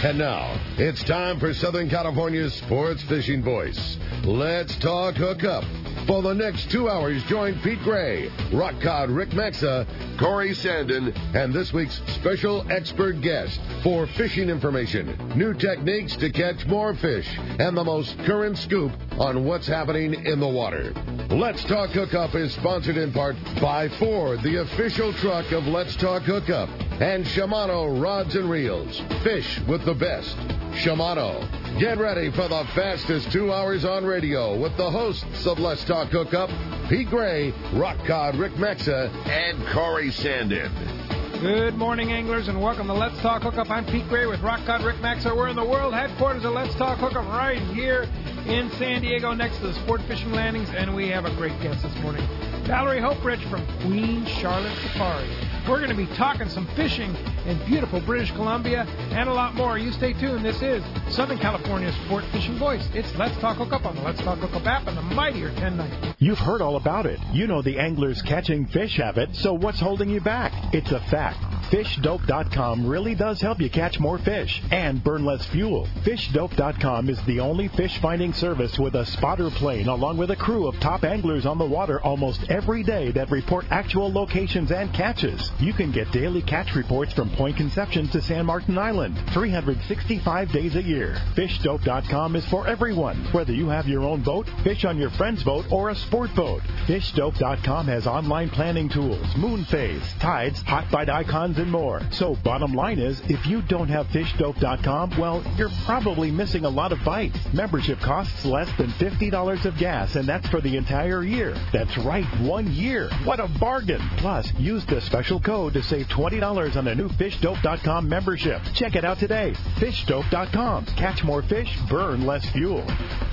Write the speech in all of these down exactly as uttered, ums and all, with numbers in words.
And now, it's time for Southern California's sports fishing voice. Let's talk hookup. For the next two hours, join Pete Gray, Rock Cod Rick Maxa, Corey Sandin, and this week's special expert guest for fishing information, new techniques to catch more fish, and the most current scoop on what's happening in the water. Let's Talk Hookup is sponsored in part by Ford, the official truck of Let's Talk Hookup, and Shimano Rods and Reels. Fish with the best. Shimano. Get ready for the fastest two hours on radio with the hosts of Let's Talk Hookup, Pete Gray, Rock Cod Rick Maxa, and Corey Sandin. Good morning, anglers, and welcome to Let's Talk Hookup. I'm Pete Gray with Rock Cod Rick Maxa. We're in the world headquarters of Let's Talk Hookup right here in San Diego next to the Sport Fishing Landings, and we have a great guest this morning, Valerie Hoprich from Queen Charlotte Safari. We're going to be talking some fishing in beautiful British Columbia and a lot more. You stay tuned. This is Southern California's Sport Fishing Voice. It's Let's Talk Hookup on the Let's Talk Hookup app and the mightier ten ninety. You've heard all about it. You know the anglers catching fish have it, so what's holding you back? It's a fact. fish dope dot com really does help you catch more fish and burn less fuel. fish dope dot com is the only fish finding service with a spotter plane along with a crew of top anglers on the water almost every day that report actual locations and catches. You can get daily catch reports from Point Conception to San Martin Island, three hundred sixty-five days a year. fish dope dot com is for everyone, whether you have your own boat, fish on your friend's boat, or a sport boat. fish dope dot com has online planning tools, moon phase, tides, hot bite icons, and more. So bottom line is, if you don't have fish dope dot com, well, you're probably missing a lot of bites. Membership costs less than fifty dollars of gas, and that's for the entire year. That's right, one year. What a bargain. Plus, use the special code to save twenty dollars on a new fish dope dot com membership. Check it out today. fish dope dot com. Catch more fish, burn less fuel.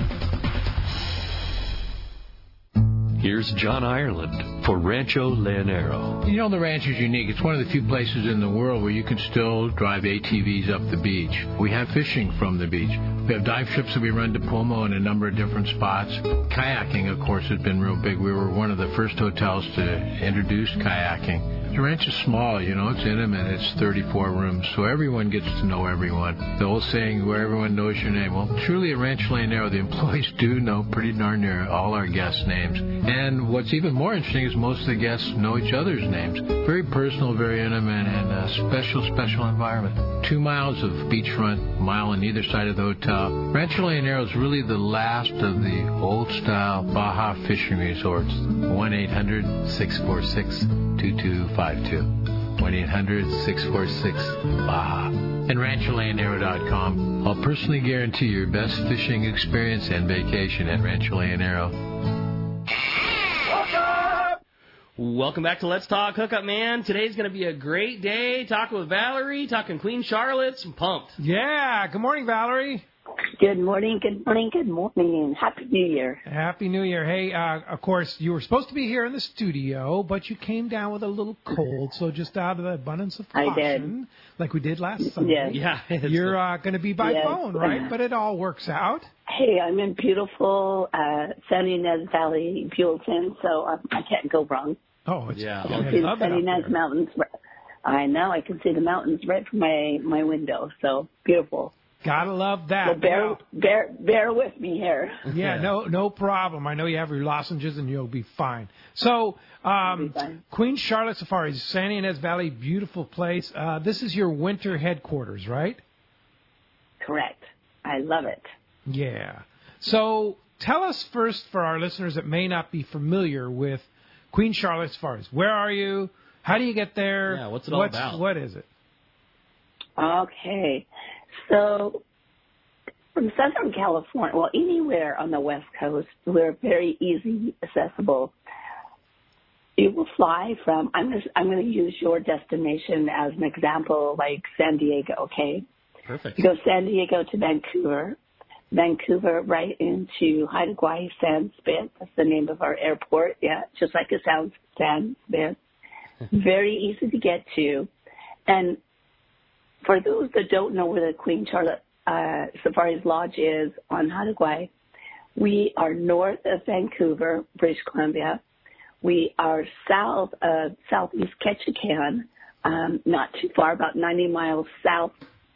Here's John Ireland for Rancho Leonero. You know, the ranch is unique. It's one of the few places in the world where you can still drive A T Vs up the beach. We have fishing from the beach. We have dive trips that we run to Pomo in a number of different spots. Kayaking, of course, has been real big. We were one of the first hotels to introduce kayaking. The ranch is small, you know, it's intimate. It's thirty-four rooms, so everyone gets to know everyone. The old saying, where everyone knows your name. Well, truly at Rancho Leonero, the employees do know pretty darn near all our guests' names. And what's even more interesting is most of the guests know each other's names. Very personal, very intimate, and a special, special environment. Two miles of beachfront, mile on either side of the hotel. Rancho Leonero is really the last of the old-style Baja fishing resorts. one eight hundred six four six two two five two. one eight hundred six four six Baja. And Rancho Leonero dot com. I'll personally guarantee your best fishing experience and vacation at Rancho Leonero. Welcome back to Let's Talk Hookup, man. Today's going to be a great day. Talking with Valerie, talking Queen Charlotte. I'm pumped. Yeah. Good morning, Valerie. Good morning, good morning, good morning. Happy New Year. Happy New Year. Hey, uh, of course, you were supposed to be here in the studio, but you came down with a little cold, so just out of the abundance of caution, I did. like we did last Sunday, yes. yeah, you're uh, going to be by yes. phone, right? But it all works out. Hey, I'm in beautiful uh, San Ynez Valley, Buellton, so um, I can't go wrong. Oh, it's, yeah. I can I see the love San it up Ynez there. Mountains. I know, I can see the mountains right from my, my window, so beautiful. Gotta love that. So bear, Now, bear, bear with me here. yeah, no, no problem. I know you have your lozenges, and you'll be fine. So, um, be fine. Queen Charlotte Safari, San Ynez Valley, beautiful place. Uh, this is your winter headquarters, right? Correct. I love it. Yeah. So, tell us first, for our listeners that may not be familiar with Queen Charlotte Safaris, where are you? How do you get there? Yeah, what's it all about? What is it? Okay. So from Southern California, well, anywhere on the West Coast, we're very easy accessible. You will fly from, I'm going to, I'm going to use your destination as an example, like San Diego, okay? Perfect. You go San Diego to Vancouver, Vancouver right into Haida Gwaii Sand Spit. That's the name of our airport. Yeah, just like it sounds, Sand Spit. Very easy to get to. And for those that don't know where the Queen Charlotte uh, Safari's Lodge is on Haida Gwaii, we are north of Vancouver, British Columbia. We are south of southeast Ketchikan, um, not too far, about ninety miles south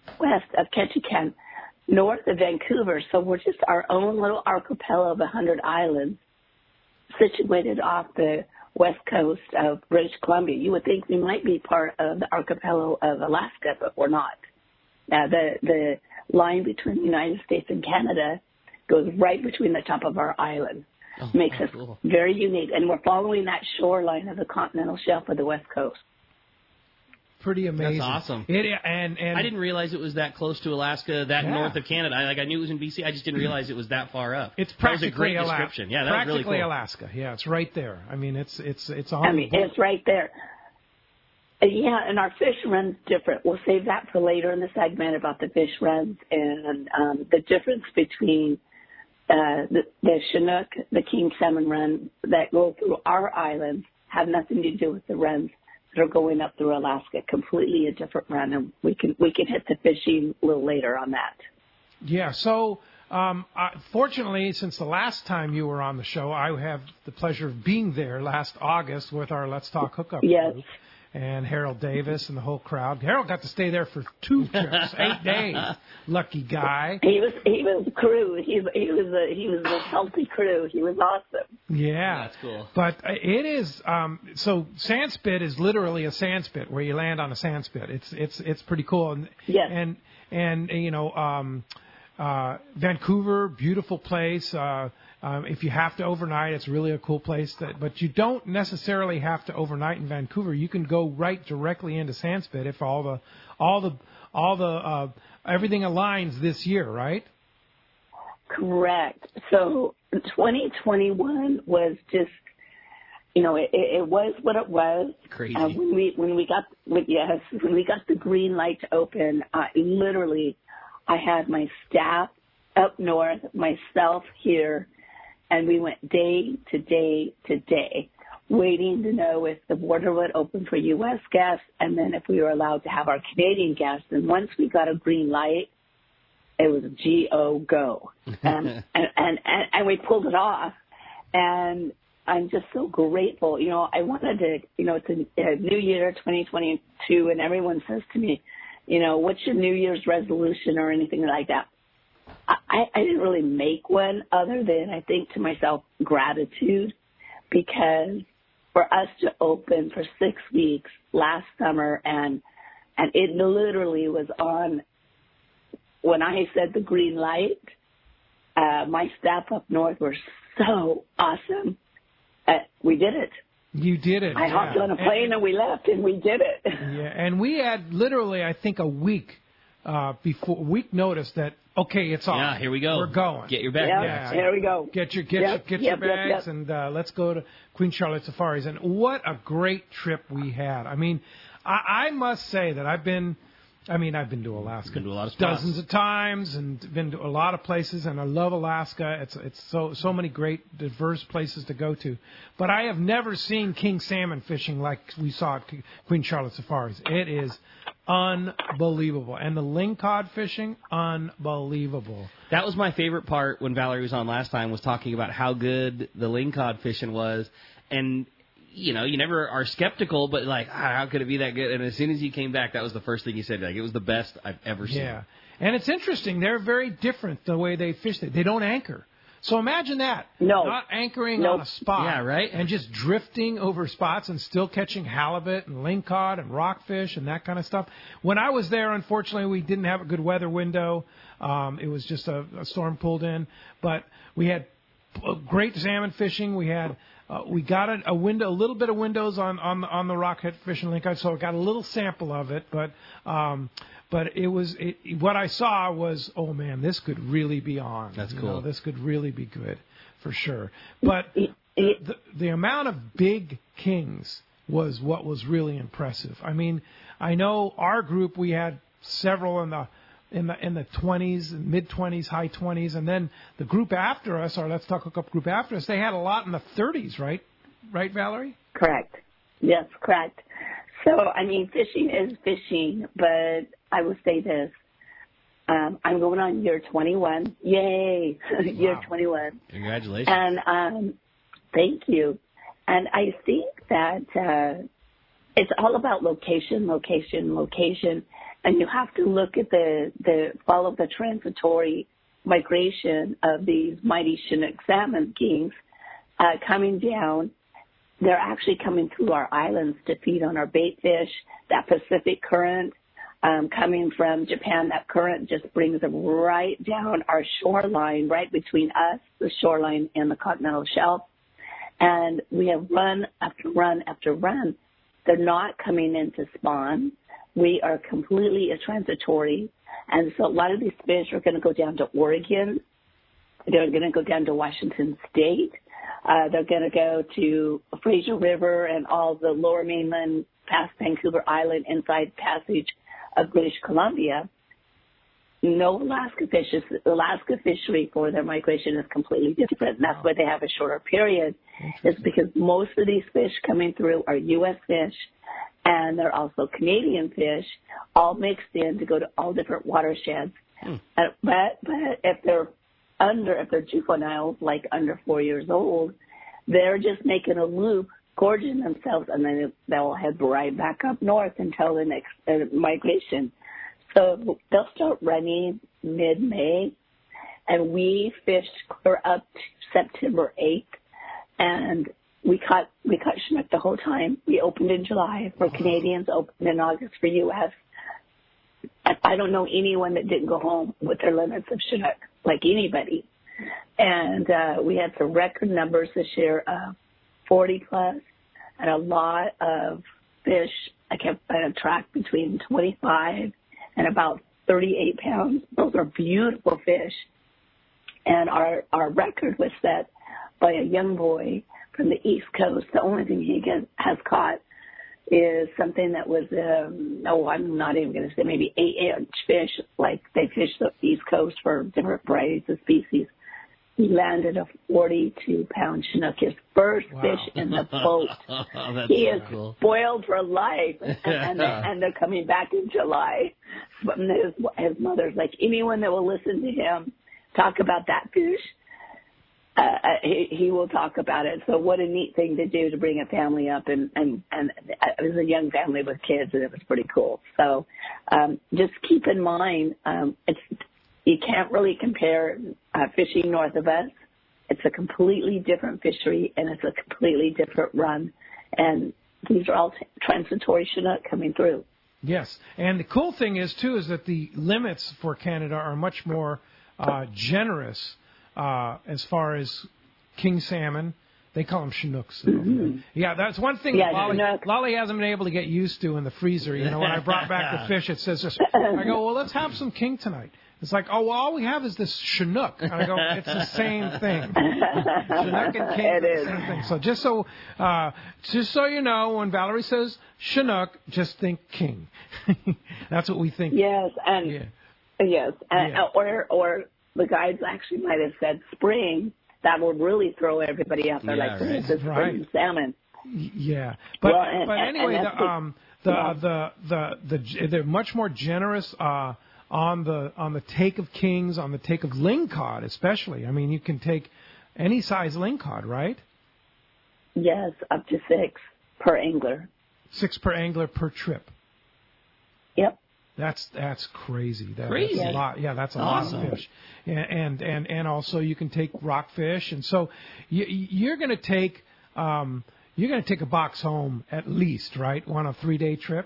west of Ketchikan, north of Vancouver. So we're just our own little archipelago of one hundred islands situated off the west coast of British Columbia. You would think we might be part of the archipelago of Alaska, but we're not. Uh, the, the line between the United States and Canada goes right between the top of our island. Oh, Makes oh, us cool. very unique. And we're following that shoreline of the continental shelf of the west coast. Pretty amazing. That's awesome. It, and, and I didn't realize it was that close to Alaska, that Yeah. north of Canada. I, like I knew it was in B C. I just didn't realize it was that far up. It's that practically was a great Alaska. description. Yeah, that practically was really cool. Alaska. Yeah, it's right there. I mean, it's it's it's on. I mean, it's right there. Uh, Yeah, and our fish run's different. We'll save that for later in the segment about the fish runs and um, the difference between uh, the, the Chinook, the king salmon run that go through our islands have nothing to do with the runs that are going up through Alaska. Completely a different run, and we can we can hit the fishing a little later on that. Yeah, so um, uh, fortunately, since the last time you were on the show, I have the pleasure of being there last August with our Let's Talk Hookup Yes. group and Harold Davis and the whole crowd. Harold got to stay there for two trips, eight days. Lucky guy. He was he was crew. He he was a he was a healthy crew. He was awesome. Yeah, That's cool. But uh, it is um, so. Sandspit is literally a sandspit where you land on a sandspit. It's it's it's pretty cool. And Yes. and and you know, um, uh, Vancouver, beautiful place. Uh, um, if you have to overnight, it's really a cool place. That, but you don't necessarily have to overnight in Vancouver. You can go right directly into Sandspit if all the all the all the uh, everything aligns this year, right? Correct. So twenty twenty-one was just, you know, it, it was what it was. Crazy. Uh, when we when we got with yes when we got the green light to open, I literally, I had my staff up north, myself here, and we went day to day to day, waiting to know if the border would open for U S guests, and then if we were allowed to have our Canadian guests. And once we got a green light, it was G O go, um, and, and and and we pulled it off. And I'm just so grateful. You know, I wanted to, you know, it's a, a new year, twenty twenty-two, and everyone says to me, you know, what's your New Year's resolution or anything like that? I, I didn't really make one other than I think to myself gratitude, because for us to open for six weeks last summer and and it literally was on when I said the green light, uh, my staff up north were so awesome. Uh, we did it. You did it. I yeah. hopped on a plane and, and we left and we did it. Yeah, and we had literally, I think, a week uh, before week notice that okay, it's on. Yeah, here we go. We're going. Get your bag. Yep, Yeah. here we go. Get your get Yep, your get yep, your yep, bags yep. and uh, let's go to Queen Charlotte Safaris. And what a great trip we had. I mean, I, I must say that I've been. I mean, I've been to Alaska Been to a lot of spots. dozens of times and been to a lot of places, and I love Alaska. It's it's so so many great diverse places to go to, but I have never seen king salmon fishing like we saw at Queen Charlotte Safaris. It is unbelievable, and the lingcod fishing, unbelievable. That was my favorite part when Valerie was on last time, was talking about how good the lingcod fishing was, and you know, you never are skeptical, but like, ah, how could it be that good? And as soon as you came back, that was the first thing you said. Like, it was the best I've ever seen. Yeah, and it's interesting. They're very different the way they fish. They don't anchor. So imagine that. No. Not anchoring Nope. on a spot. Yeah, right? And just drifting over spots and still catching halibut and lingcod and rockfish and that kind of stuff. When I was there, unfortunately, we didn't have a good weather window. Um, it was just a, a storm pulled in. But we had great salmon fishing. We had... Uh, we got a, a window, a little bit of windows on on the, on the rockhead fishing lingcod, so I got a little sample of it. But um, but it was it, what I saw was, oh man, this could really be on. That's You cool. know, this could really be good for sure. But the, the amount of big kings was what was really impressive. I mean, I know our group, we had several in the in the in the twenties, mid twenties, high twenties, and then the group after us, our Let's Talk Hookup group after us, they had a lot in the thirties, right? Right, Valerie? Correct. Yes, correct. So, I mean, fishing is fishing, but I will say this. Um, I'm going on year twenty-one. Yay! year Wow. twenty-one. Congratulations. And um, thank you. And I think that uh, it's all about location, location, location. And you have to look at the, the follow the transitory migration of these mighty Chinook salmon kings uh, coming down. They're actually coming through our islands to feed on our bait fish. That Pacific current um, coming from Japan, that current just brings them right down our shoreline, right between us, the shoreline, and the continental shelf. And we have run after run after run. They're not coming in to spawn. We are completely a transitory. And so a lot of these fish are going to go down to Oregon. They're going to go down to Washington State. Uh, they're going to go to Fraser River and all the lower mainland past Vancouver Island inside passage of British Columbia. No Alaska fishes. Alaska fishery for their migration is completely different. And that's why they have a shorter period. It's because most of these fish coming through are U S fish, and they're also Canadian fish, all mixed in to go to all different watersheds. Hmm. Uh, but but if they're under, if they're juveniles, like under four years old, they're just making a loop, gorging themselves, and then they'll head right back up north until the next uh, migration. So they'll start running mid-May, and we fished clear up to September eighth, and we caught we caught Chinook the whole time. We opened in July for Canadians, opened in August for U S I don't know anyone that didn't go home with their limits of Chinook, like anybody. And uh, we had some record numbers this year of forty plus, and a lot of fish. I kept on track between twenty-five and about thirty-eight pounds. Those are beautiful fish. And our, our record was set by a young boy from the East Coast. The only thing he get, has caught is something that was, um, oh, I'm not even going to say, maybe eight-inch fish. Like they fish the East Coast for different varieties of species. He landed a forty-two pound Chinook, his first wow. fish in the boat. That's he so is cool. spoiled for life, and, and, they, and they're coming back in July. But his, his mother's like, anyone that will listen to him talk about that fish, uh, he, he will talk about it. So what a neat thing to do to bring a family up, and, and, and it was a young family with kids, and it was pretty cool. So um, just keep in mind, um, it's you can't really compare uh, fishing north of us. It's a completely different fishery, and it's a completely different run. And these are all t- transitory Chinook coming through. Yes, and the cool thing is, too, is that the limits for Canada are much more uh, generous uh, as far as king salmon. They call them Chinooks. Mm-hmm. Yeah, that's one thing yeah, that Lolly, no. Lolly hasn't been able to get used to in the freezer. You know, when I brought back the fish, it says this. I go, well, let's have some king tonight. It's like, oh, well, all we have is this Chinook. And I go, it's the same thing. Chinook and king it are is. the same thing. So just so, uh, just so you know, when Valerie says Chinook, just think king. That's what we think. Yes, and yeah. yes, and, yeah. or or the guides actually might have said spring. That will really throw everybody out there, Yeah, like right. this is Right. spring salmon. Yeah, but Well, and- but and- anyway, and the that's the- um the, yeah. the the the they're much more generous uh on the on the take of kings, on the take of lingcod especially. I mean, you can take any size lingcod, right? Yes, up to six per angler. Six per angler per trip. Yep. That's that's crazy. That, Crazy. That's a lot. Yeah, that's a Awesome. lot of fish. And and and, and also you can take rockfish, and so you, you're going to take um, you're going to take a box home at least, right? On a three day trip.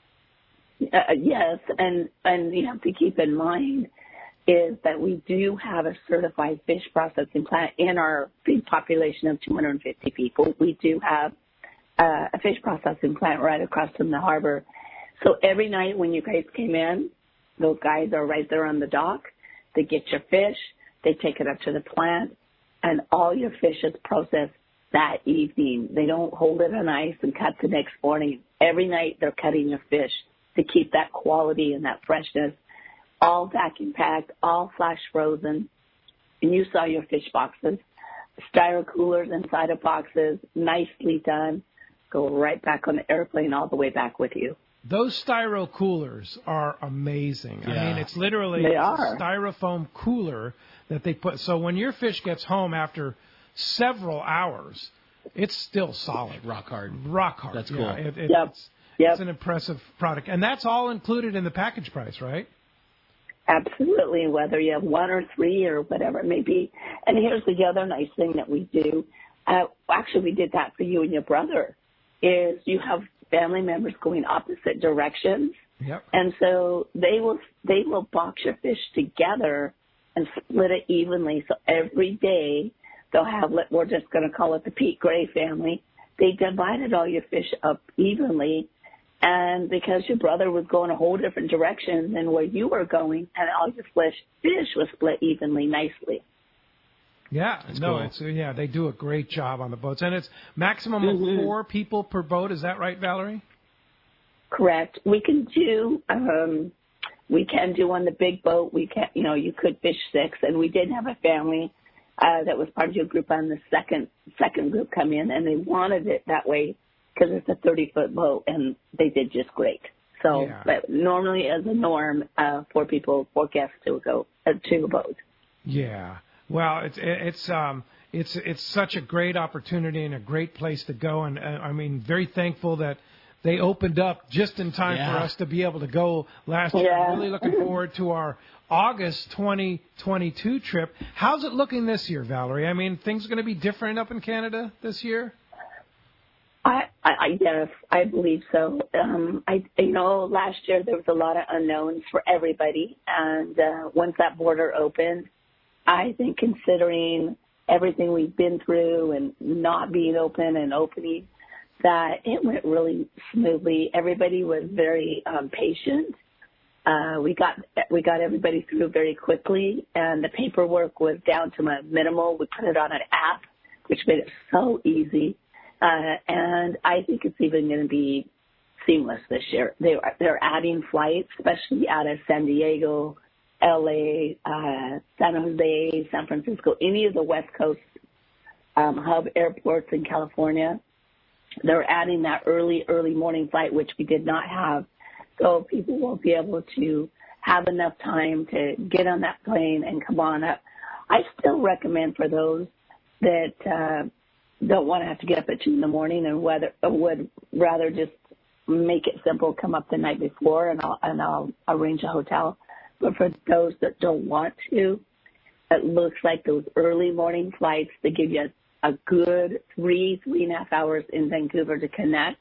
Uh, yes, and and you have to keep in mind is that we do have a certified fish processing plant in our big population of two hundred fifty people. We do have uh, a fish processing plant right across from the harbor. So every night when you guys came in, those guys are right there on the dock. They get your fish, they take it up to the plant, and all your fish is processed that evening. They don't hold it on ice and cut the next morning. Every night they're cutting your fish to keep that quality and that freshness, all vacuum packed, all flash frozen. And you saw your fish boxes, styro coolers inside of boxes, nicely done. Go right back on the airplane all the way back with you. Those styro coolers are amazing. Yeah. I mean, it's literally They a are. styrofoam cooler that they put. So when your fish gets home after several hours, it's still solid. Rock hard. Rock hard. That's yeah, cool. It, it, Yep. It's, Yep. It's an impressive product. And that's all included in the package price, right? Absolutely, whether you have one or three or whatever it may be. And here's the other nice thing that we do. Uh, actually, we did that for you and your brother, is you have family members going opposite directions. Yep. And so they will they will box your fish together and split it evenly. So every day they'll have, we're just going to call it the Pete Gray family. They divided all your fish up evenly. And because your brother was going a whole different direction than where you were going, and all your fish, fish was split evenly nicely. Yeah, That's no, cool. it's yeah, they do a great job on the boats, and it's maximum Mm-hmm. of four people per boat. Is that right, Valerie? Correct. We can do, um, we can do on the big boat. We can, you know, you could fish six, and we did have a family uh, that was part of your group on the second second group come in, and they wanted it that way because it's a thirty-foot boat, and they did just great. So, Yeah. but normally as a norm, uh, four people, four guests to go uh, to a boat. Yeah. Well, it's it's um it's it's such a great opportunity and a great place to go, and uh, I mean, very thankful that they opened up just in time Yeah. for us to be able to go last year. Yeah. Really looking forward to our August twenty twenty-two trip. How's it looking this year, Valerie? I mean, things are going to be different up in Canada this year? I, I, I yes, I believe so. Um, I, you know, last year there was a lot of unknowns for everybody, and uh, once that border opened, I think considering everything we've been through and not being open and opening, that it went really smoothly. Everybody was very um, patient. Uh, we got we got everybody through very quickly, and the paperwork was down to a minimal. We put it on an app, which made it so easy. Uh, and I think it's even going to be seamless this year. They are, they're adding flights, especially out of San Diego, L A, uh, San Jose, San Francisco, any of the West Coast um, hub airports in California. They're adding that early, early morning flight, which we did not have. So people will be able to have enough time to get on that plane and come on up. I still recommend for those that uh, don't want to have to get up at two in the morning and whether, would rather just make it simple, come up the night before, and I'll, and I'll arrange a hotel. But for those that don't want to, it looks like those early morning flights, they give you a, a good three, three and a half hours in Vancouver to connect,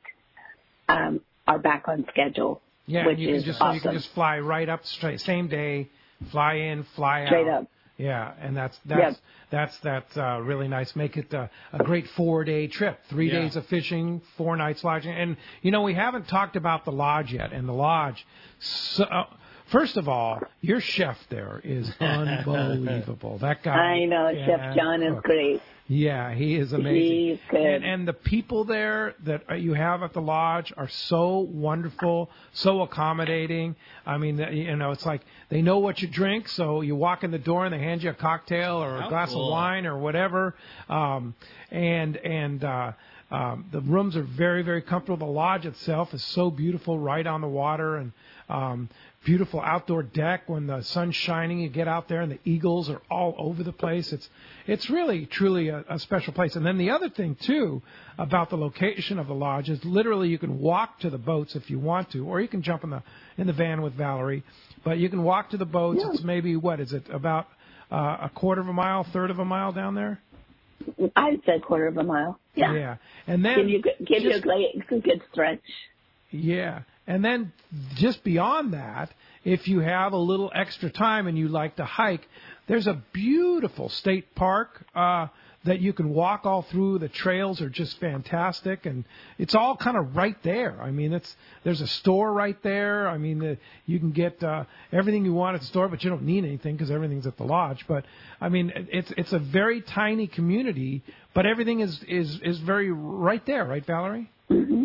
um, are back on schedule. Yeah, which you can is just awesome. you can just fly right up straight, same day, fly in, fly out. Straight up. Yeah, and that's that's Yep. that's that's uh, really nice. Make it uh, a great four-day trip. Three Yeah. days of fishing, four nights lodging, and you know we haven't talked about the lodge yet. And the lodge, so, uh, first of all, your chef there is unbelievable. That guy. I know, yeah, Chef John is oh, great. Yeah, he is amazing. He's good. And, and the people there that you have at the lodge are so wonderful, so accommodating. I mean, you know, it's like they know what you drink, so you walk in the door and they hand you a cocktail or a How glass cool. of wine or whatever. Um, and and uh, um, the rooms are very, very comfortable. The lodge itself is so beautiful, right on the water, and um, beautiful outdoor deck. When the sun's shining, you get out there and the eagles are all over the place. It's it's really, truly a, a special place. And then the other thing, too, about the location of the lodge is literally you can walk to the boats if you want to, or you can jump in the in the van with Valerie. But you can walk to the boats. Yeah. It's maybe, what is it, about uh, a quarter of a mile, third of a mile down there? I'd say quarter of a mile. Yeah. Yeah. And then Give you good- give you a just- great, a good stretch. Yeah. And then just beyond that, if you have a little extra time and you like to hike, there's a beautiful state park uh, that you can walk all through. The trails are just fantastic, and it's all kind of right there. I mean, it's there's a store right there. I mean, the, you can get uh, everything you want at the store, but you don't need anything because everything's at the lodge. But I mean, it's it's a very tiny community, but everything is is is very right there, right, Valerie? Mm-hmm.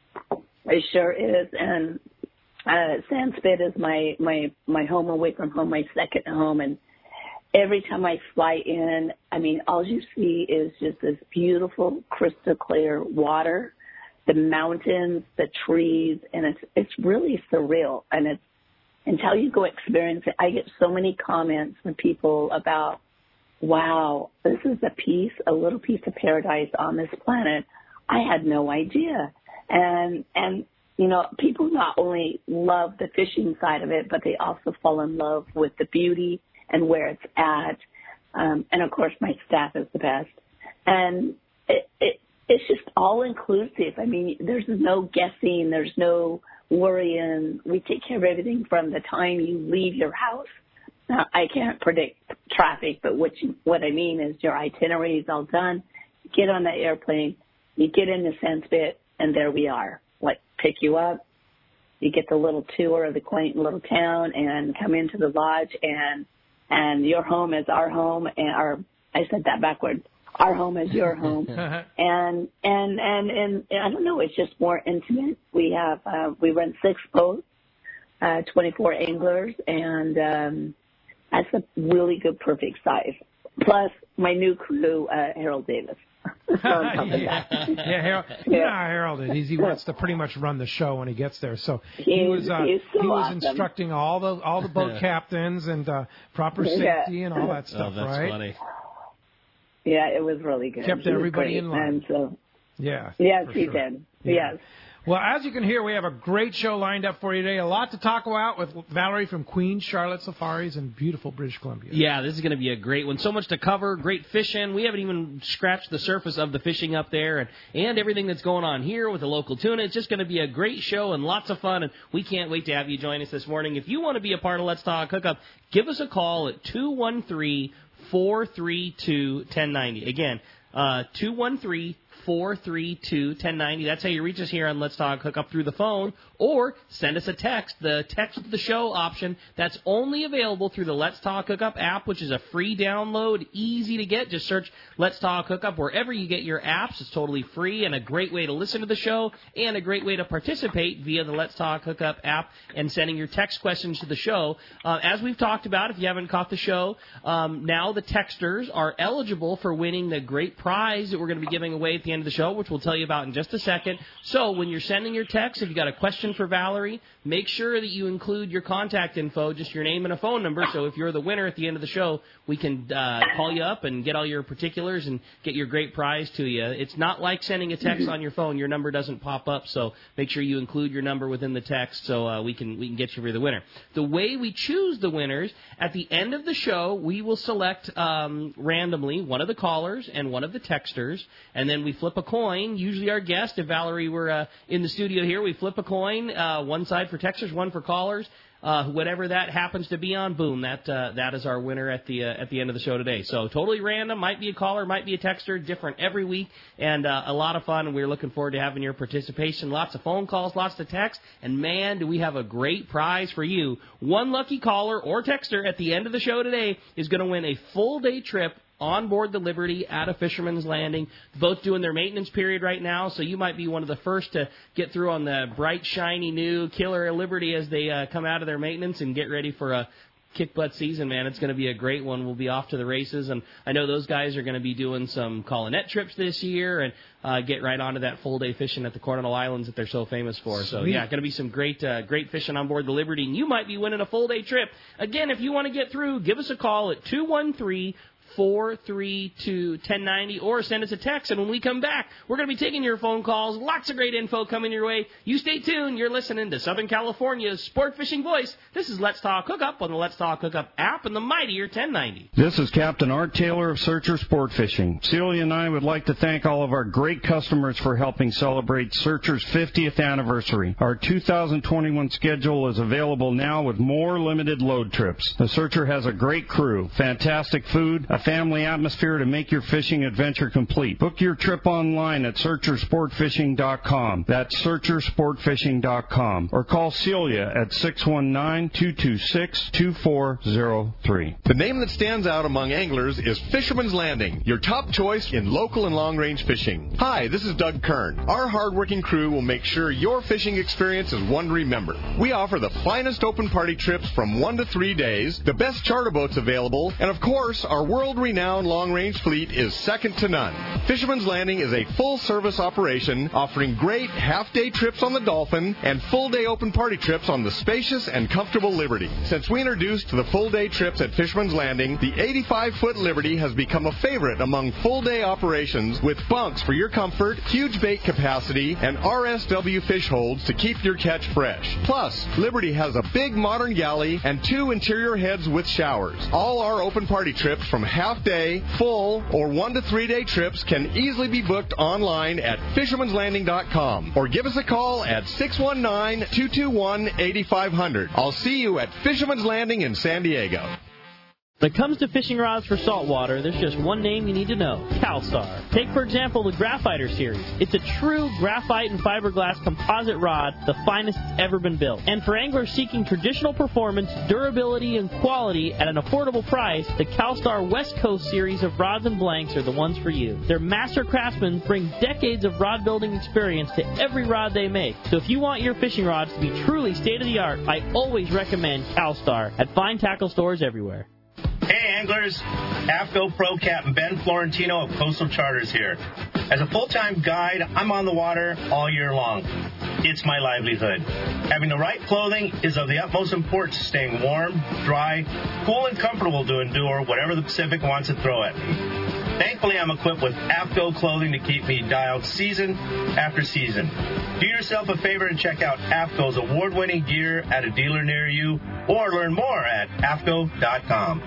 It sure is, and uh, Sandspit is my, my, my home away from home, my second home, and every time I fly in, I mean, all you see is just this beautiful, crystal clear water, the mountains, the trees, and it's it's really surreal. And it's until you go experience it, I get so many comments from people about, wow, this is a piece, a little piece of paradise on this planet. I had no idea. And, and, you know, people not only love the fishing side of it, but they also fall in love with the beauty and where it's at. Um, and, of course, my staff is the best. And it, it, it's just all inclusive. I mean, there's no guessing. There's no worrying. We take care of everything from the time you leave your house. Now, I can't predict traffic, but what, you, what I mean is your itinerary is all done. You get on that airplane, you get in the Sandspit, and there we are. Like, pick you up. You get the little tour of the quaint little town and come into the lodge, and and your home is our home, and our, I said that backwards. Our home is your home. and, and, and, and, I don't know, it's just more intimate. We have, uh, we run six boats, uh, twenty-four anglers, and, um, that's a really good, perfect size. Plus my new crew, uh, Harold Davis. yeah, yeah, Harold. You know how Harold is. He wants to pretty much run the show when he gets there. So he he's, was uh, he's so he was awesome. instructing all the all the boat captains and uh, proper safety yeah. and all that stuff. Oh, that's right? funny. Yeah, it was really good. Kept he everybody great, in line. And so, yeah. yes, he sure. did. Yeah. Yes. Well, as you can hear, we have a great show lined up for you today. A lot to talk about with Valerie from Queen Charlotte Safaris in beautiful British Columbia. Yeah, this is going to be a great one. So much to cover, great fishing. We haven't even scratched the surface of the fishing up there and, and everything that's going on here with the local tuna. It's just going to be a great show and lots of fun, and we can't wait to have you join us this morning. If you want to be a part of Let's Talk Hookup, give us a call at two one three, four three two, one zero nine zero. Again, uh, two one three, four three two, one zero nine zero. That's how you reach us here on Let's Talk Hookup through the phone, or send us a text. The text to the show option, that's only available through the Let's Talk Hookup app, which is a free download, easy to get. Just search Let's Talk Hookup wherever you get your apps. It's totally free and a great way to listen to the show and a great way to participate via the Let's Talk Hookup app and sending your text questions to the show. Uh, as we've talked about, if you haven't caught the show, um, now the texters are eligible for winning the great prize that we're going to be giving away at the end of the show, which we'll tell you about in just a second. So when you're sending your text, if you got a question for Valerie, make sure that you include your contact info, just your name and a phone number, so if you're the winner at the end of the show, we can uh, call you up and get all your particulars and get your great prize to you. It's not like sending a text on your phone. Your number doesn't pop up, so make sure you include your number within the text so uh, we can we can get you for the winner. The way we choose the winners, at the end of the show, we will select um, randomly one of the callers and one of the texters, and then we flip a coin. Usually our guest, if Valerie were uh, in the studio here, we flip a coin, uh, one side for texters, one for callers. Uh, whatever that happens to be on, boom, that uh, that is our winner at the uh, at the end of the show today. So totally random, might be a caller, might be a texter, different every week, and uh, a lot of fun. And we're looking forward to having your participation. Lots of phone calls, lots of texts, and man, do we have a great prize for you. One lucky caller or texter at the end of the show today is going to win a full day trip on board the Liberty at a Fisherman's Landing. Both doing their maintenance period right now, so you might be one of the first to get through on the bright, shiny, new killer Liberty as they uh, come out of their maintenance and get ready for a kick butt season, man. It's going to be a great one. We'll be off to the races, and I know those guys are going to be doing some Collinette trips this year and uh, get right onto that full-day fishing at the Coronado Islands that they're so famous for. So, Sweet. yeah, going to be some great uh, great fishing on board the Liberty, and you might be winning a full-day trip. Again, if you want to get through, give us a call at two one three, four three two, one zero nine zero or send us a text. And when we come back, we're going to be taking your phone calls. Lots of great info coming your way. You stay tuned. You're listening to Southern California's sport fishing voice. This is Let's Talk Hookup on the Let's Talk Hookup app and the mightier ten ninety. This is Captain Art Taylor of Searcher Sport Fishing. Celia and I would like to thank all of our great customers for helping celebrate Searcher's fiftieth anniversary. Our two thousand twenty-one schedule is available now with more limited load trips. The Searcher has a great crew, fantastic food, a family atmosphere to make your fishing adventure complete. Book your trip online at searcher sport fishing dot com. That's searcher sport fishing dot com. Or call Celia at six one nine, two two six, two four zero three. The name that stands out among anglers is Fisherman's Landing, your top choice in local and long-range fishing. Hi, this is Doug Kern. Our hard-working crew will make sure your fishing experience is one to remember. We offer the finest open party trips from one to three days, the best charter boats available, and of course, our world world-renowned long-range fleet is second to none. Fisherman's Landing is a full-service operation offering great half-day trips on the Dolphin and full-day open party trips on the spacious and comfortable Liberty. Since we introduced the full-day trips at Fisherman's Landing, the eighty-five foot Liberty has become a favorite among full-day operations with bunks for your comfort, huge bait capacity, and R S W fish holds to keep your catch fresh. Plus, Liberty has a big modern galley and two interior heads with showers. All our open party trips from half-day, full, or one to three-day trips can easily be booked online at fishermans landing dot com or give us a call at six one nine, two two one, eight five zero zero. I'll see you at Fisherman's Landing in San Diego. When it comes to fishing rods for saltwater, there's just one name you need to know, CalStar. Take, for example, the Graphiter series. It's a true graphite and fiberglass composite rod, the finest it's ever been built. And for anglers seeking traditional performance, durability, and quality at an affordable price, the CalStar West Coast series of rods and blanks are the ones for you. Their master craftsmen bring decades of rod building experience to every rod they make. So if you want your fishing rods to be truly state-of-the-art, I always recommend CalStar at fine tackle stores everywhere. Hey anglers, AFCO Pro Captain Ben Florentino of Coastal Charters here. As a full-time guide, I'm on the water all year long. It's my livelihood. Having the right clothing is of the utmost importance to staying warm, dry, cool, and comfortable to endure whatever the Pacific wants to throw at me. Thankfully, I'm equipped with AFCO clothing to keep me dialed season after season. Do yourself a favor and check out AFCO's award-winning gear at a dealer near you, or learn more at A F C O dot com.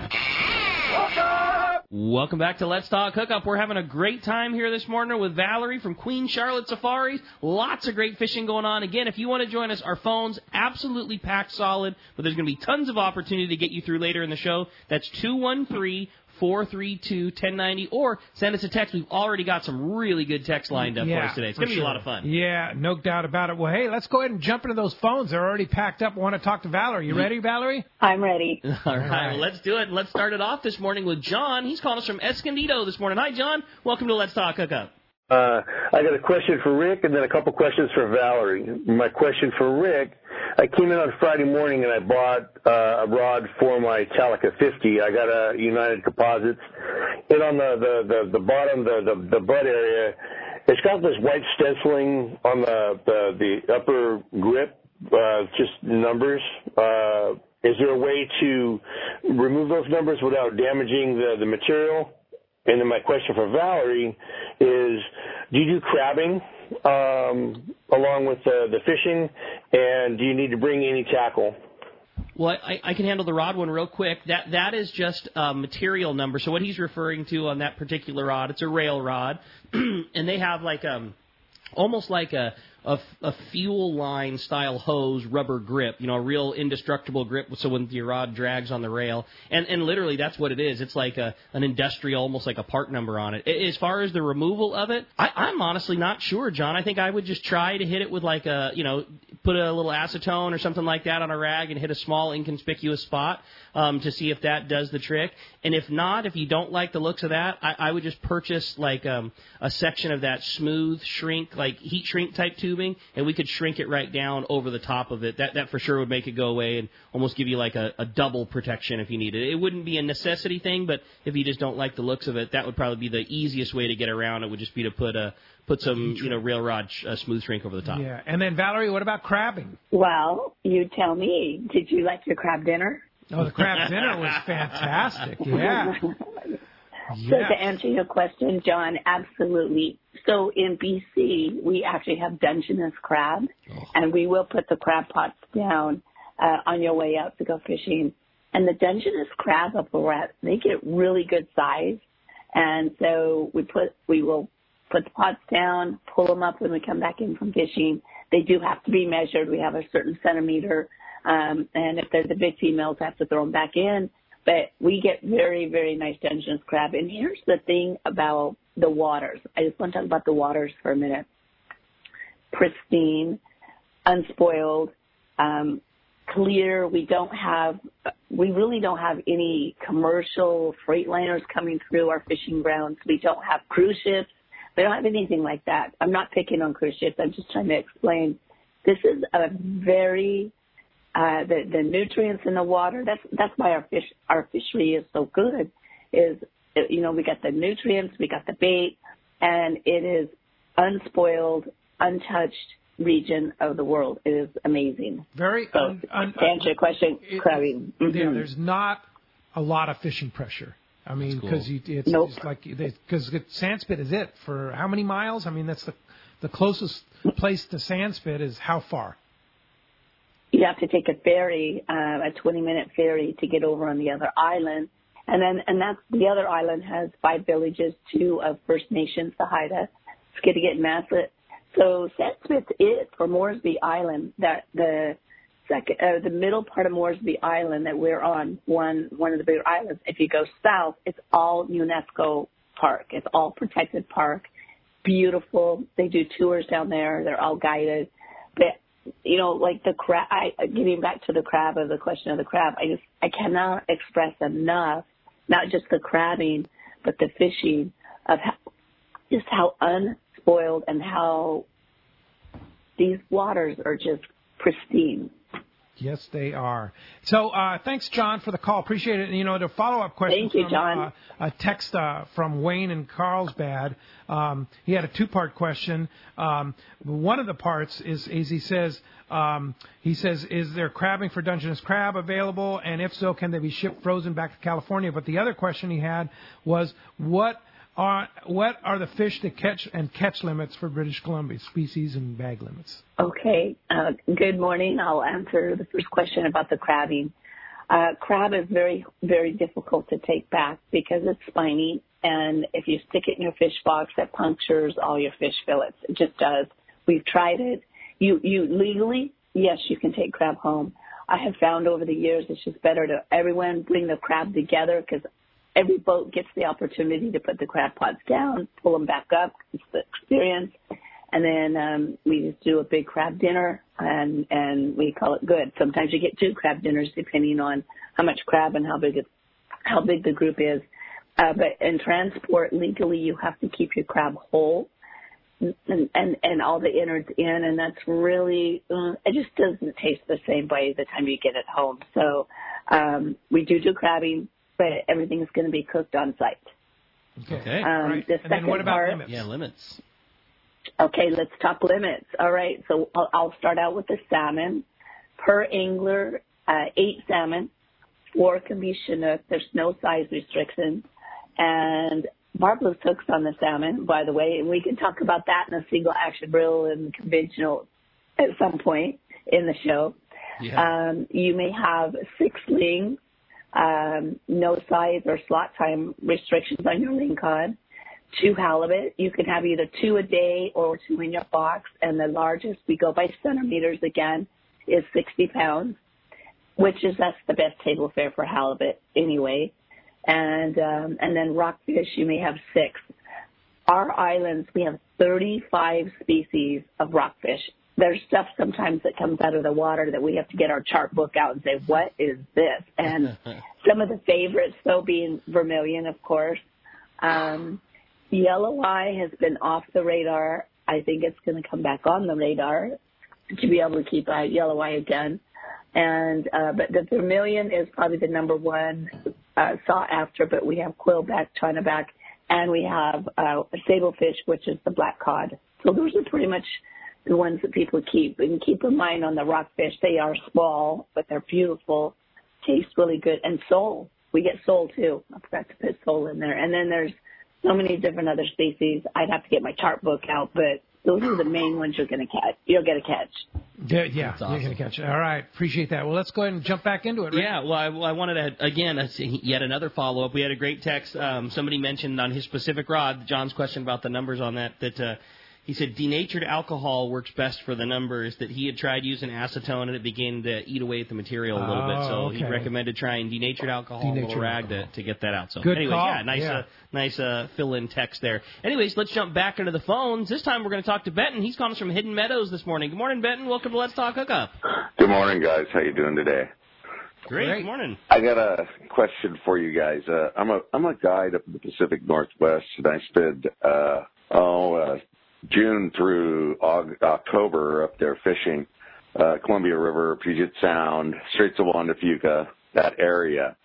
Welcome back to Let's Talk Hookup. We're having a great time here this morning with Valerie from Queen Charlotte Safaris. Lots of great fishing going on. Again, if you want to join us, our phone's absolutely packed solid, but there's going to be tons of opportunity to get you through later in the show. That's two one three, four three two, one zero nine zero, or send us a text. We've already got some really good text lined up yeah, for us today. It's for going to sure. be a lot of fun. Yeah, no doubt about it. Well, hey, let's go ahead and jump into those phones. They're already packed up. I want to talk to Valerie. You ready, Valerie? I'm ready. All right, All right. Well, let's do it. Let's start it off this morning with John. He's calling us from Escondido this morning. Hi, John. Welcome to Let's Talk Hookup. Uh, I got a question for Rick and then a couple questions for Valerie. My question for Rick, I came in on Friday morning and I bought uh, a rod for my Calica fifty. I got a United Composites. And on the, the, the, the bottom, the, the, the butt area, it's got this white stenciling on the, the, the upper grip, uh, just numbers. Uh, is there a way to remove those numbers without damaging the, the material? And then my question for Valerie is, do you do crabbing um, along with the, the fishing, and do you need to bring any tackle? Well, I, I can handle the rod one real quick. That That is just a material number. So what he's referring to on that particular rod, it's a rail rod, and they have like um almost like a, a, a fuel line style hose rubber grip, you know, a real indestructible grip, so when your rod drags on the rail. And, and literally that's what it is. It's like a, an industrial, almost like a part number on it. As far as the removal of it, I, I'm honestly not sure, John. I think I would just try to hit it with like a, you know, put a little acetone or something like that on a rag and hit a small inconspicuous spot um, to see if that does the trick. And if not, if you don't like the looks of that, I, I would just purchase like um, a section of that smooth shrink, like heat shrink type tubing, and we could shrink it right down over the top of it. That that for sure would make it go away and almost give you like a, a double protection if you need it. It wouldn't be a necessity thing, but if you just don't like the looks of it, that would probably be the easiest way to get around it, would just be to put a put some, you know, rail rod uh, smooth shrink over the top. Yeah. And then, Valerie, what about crabbing? Well, you tell me. Did you like your crab dinner? Oh, the crab dinner was fantastic. Yeah. So to answer your question, John, absolutely. So in B C, we actually have Dungeness crab, oh. and we will put the crab pots down uh, on your way out to go fishing. And the Dungeness crab up where they get really good size, and so we put we will put the pots down, pull them up when we come back in from fishing. They do have to be measured. We have a certain centimeter, um, and if they're the big females, have to throw them back in. But we get very, very nice Dungeness crab. And here's the thing about the waters. I just want to talk about the waters for a minute. Pristine, unspoiled, um, clear. We don't have, we really don't have any commercial freight liners coming through our fishing grounds. We don't have cruise ships. We don't have anything like that. I'm not picking on cruise ships. I'm just trying to explain. This is a very Uh, the, the nutrients in the water, that's that's why our fish our fishery is so good, is you know, we got the nutrients, we got the bait, and it is unspoiled, untouched region of the world. It is amazing. Very. So, un, un, to answer your question, it, crabbing. Mm-hmm. Yeah, there's not a lot of fishing pressure. I mean, because cool. it's, nope. it's like because Sandspit is it for how many miles? I mean, that's the the closest place to Sandspit is how far? You have to take a ferry, uh, a twenty-minute ferry, to get over on the other island, and then and that's the other island has five villages, two of First Nations, the Haida, Skidegate, and Maslet. So Sandspit's it for Moresby Island. That the second, uh, the middle part of Moresby Island that we're on, one one of the bigger islands. If you go south, it's all UNESCO park. It's all protected park. Beautiful. They do tours down there. They're all guided. But you know, like the crab. I, getting back to the crab of the question of the crab, I just I cannot express enough, not just the crabbing, but the fishing of how, just how unspoiled and how these waters are just pristine. Yes, they are. So uh, thanks, John, for the call. Appreciate it. And, you know, the follow-up question Thank you, from John. Uh, a text uh, from Wayne in Carlsbad. Um, he had a two-part question. Um, one of the parts is, is he says, um, he says, is there crabbing for Dungeness crab available? And if so, can they be shipped frozen back to California? But the other question he had was, what are what are the fish that catch and catch limits for British Columbia, species and bag limits? Okay. Uh, good morning. I'll answer the first question about the crabbing. Uh, crab is very, very difficult to take back because it's spiny, and if you stick it in your fish box, it punctures all your fish fillets. It just does. We've tried it. You, you legally, yes, you can take crab home. I have found over the years it's just better to everyone bring the crab together because every boat gets the opportunity to put the crab pots down, pull them back up. It's the experience. And then um, we just do a big crab dinner, and, and we call it good. Sometimes you get two crab dinners depending on how much crab and how big it, how big the group is. Uh, but in transport, legally, you have to keep your crab whole and, and, and all the innards in, and that's really, uh, it just doesn't taste the same by the time you get it home. So um, we do do crabbing, but everything is going to be cooked on site. Okay. Um, right. The And second then what about part, limits? Yeah, limits. Okay, let's talk limits. All right, so I'll, I'll start out with the salmon. Per angler, uh, eight salmon. Four can be Chinook. There's no size restriction. And barbless hooks on the salmon, by the way, and we can talk about that in a single action reel and conventional at some point in the show. Yeah. Um, you may have six lings. Um, no size or slot time restrictions on your ling cod. Two halibut. You can have either two a day or two in your box. And the largest, we go by centimeters again, is sixty pounds, which is, that's the best table fare for halibut anyway. And, um, and then rockfish, you may have six. Our islands, we have thirty-five species of rockfish. There's stuff sometimes that comes out of the water that we have to get our chart book out and say, what is this? And some of the favorites, though, being vermilion, of course. Um, yellow eye has been off the radar. I think it's going to come back on the radar to be able to keep uh, yellow eye again. And uh, but the vermilion is probably the number one uh, sought after, but we have quillback, chinaback, and we have uh, sablefish, which is the black cod. So those are pretty much the ones that people keep. And keep in mind on the rockfish, they are small, but they're beautiful, taste really good. And sole, we get sole too. I forgot to put sole in there. And then there's so many different other species. I'd have to get my chart book out, but those are the main ones you're going to catch. You're going to catch. Yeah, yeah awesome. You're going to catch it. All right, appreciate that. Well, let's go ahead and jump back into it. Right? Yeah, well, I, well, I wanted to, again, yet another follow-up. We had a great text. Um, somebody mentioned on his Pacific Rod, John's question about the numbers on that, that uh, he said denatured alcohol works best for the numbers, that he had tried using acetone and it began to eat away at the material a little oh, bit. So okay. he recommended trying denatured alcohol, denatured a little rag alcohol. to, to get that out. So Good anyways, call. yeah, nice, yeah. Uh, nice uh, fill-in text there. Anyways, let's jump back into the phones. This time we're going to talk to Benton. He's calling us from Hidden Meadows this morning. Good morning, Benton. Welcome to Let's Talk Hookup. Good morning, guys. How you doing today? Great. Great. Good morning. I got a question for you guys. Uh, I'm a I'm a guide up in the Pacific Northwest, and I spent uh, oh uh, June through August, October up there fishing uh, Columbia River, Puget Sound, Straits of Juan de Fuca, that area.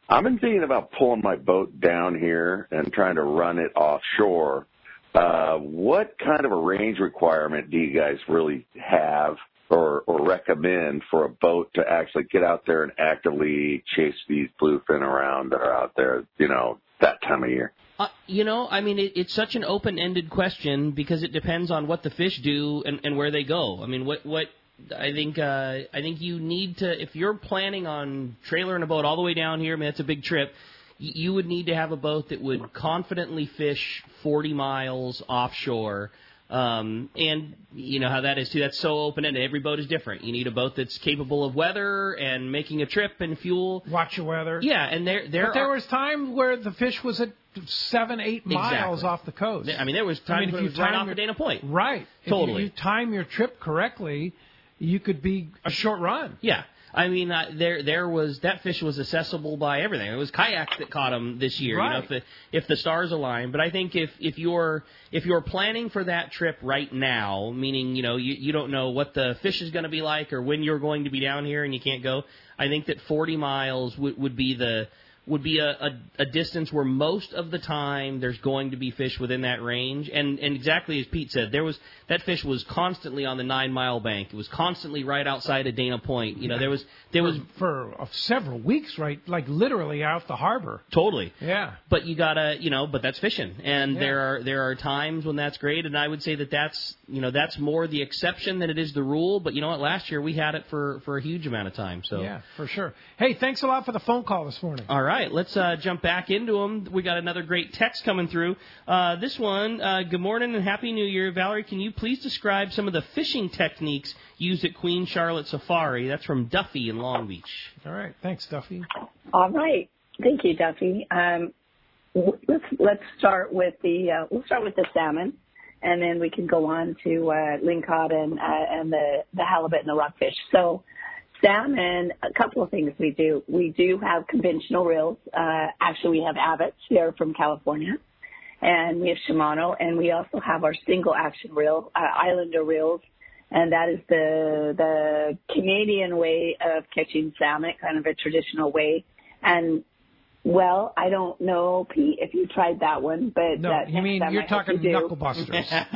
I've been thinking about pulling my boat down here and trying to run it offshore. Uh, what kind of a range requirement do you guys really have or, or recommend for a boat to actually get out there and actively chase these bluefin around that are out there, you know, that time of year? Uh, you know, I mean, it, it's such an open-ended question because it depends on what the fish do and, and where they go. I mean, what what I think uh, I think you need to, if you're planning on trailering a boat all the way down here, I mean, that's a big trip, y- you would need to have a boat that would confidently fish forty miles offshore. Um, and you know how that is, too. That's so open-ended. Every boat is different. You need a boat that's capable of weather and making a trip and fuel. Watch your weather. Yeah, and there there But there are, was time where the fish was at seven, eight miles Exactly. off the coast. I mean, there was I times mean, when if it you was right time off your- of Dana Point. Right. Totally. If you, you time your trip correctly, you could be a short run. Yeah. I mean, uh, there there was that fish was accessible by everything. It was kayaks that caught him this year. Right. You know, if the if the stars align. But I think if if you're if you're planning for that trip right now, meaning you know you you don't know what the fish is going to be like or when you're going to be down here and you can't go, I think that forty miles would would be the would be a, a, a distance where most of the time there's going to be fish within that range. And, and exactly as Pete said, there was that fish was constantly on the nine-mile bank. It was constantly right outside of Dana Point. You know, there was there was for, for uh, several weeks, right? Like literally out the harbor. Totally. Yeah. But you gotta, you know, but that's fishing, and Yeah. there are there are times when that's great, and I would say that that's you know that's more the exception than it is the rule. But you know what? Last year we had it for for a huge amount of time. So Yeah, for sure. Hey, thanks a lot for the phone call this morning. All right, let's uh, jump back into them. We got another great text coming through. Uh, this one, uh, good morning and Happy New Year. Valerie, can you please describe some of the fishing techniques used at Queen Charlotte Safari? That's from Duffy in Long Beach. All right, thanks, Duffy. All right. Thank you, Duffy. Um, w- let's let's start with the uh, we'll start with the salmon, and then we can go on to uh, lingcod and uh, and the the halibut and the rockfish. So, salmon. A couple of things we do. We do have conventional reels. Uh, actually, we have Abbott's here from California, and we have Shimano, and we also have our single action reel, uh, Islander reels. And that is the the Canadian way of catching salmon, kind of a traditional way. And, well, I don't know, Pete, if you tried that one, but No, uh, you next mean time you're I hope talking you do. knuckle busters.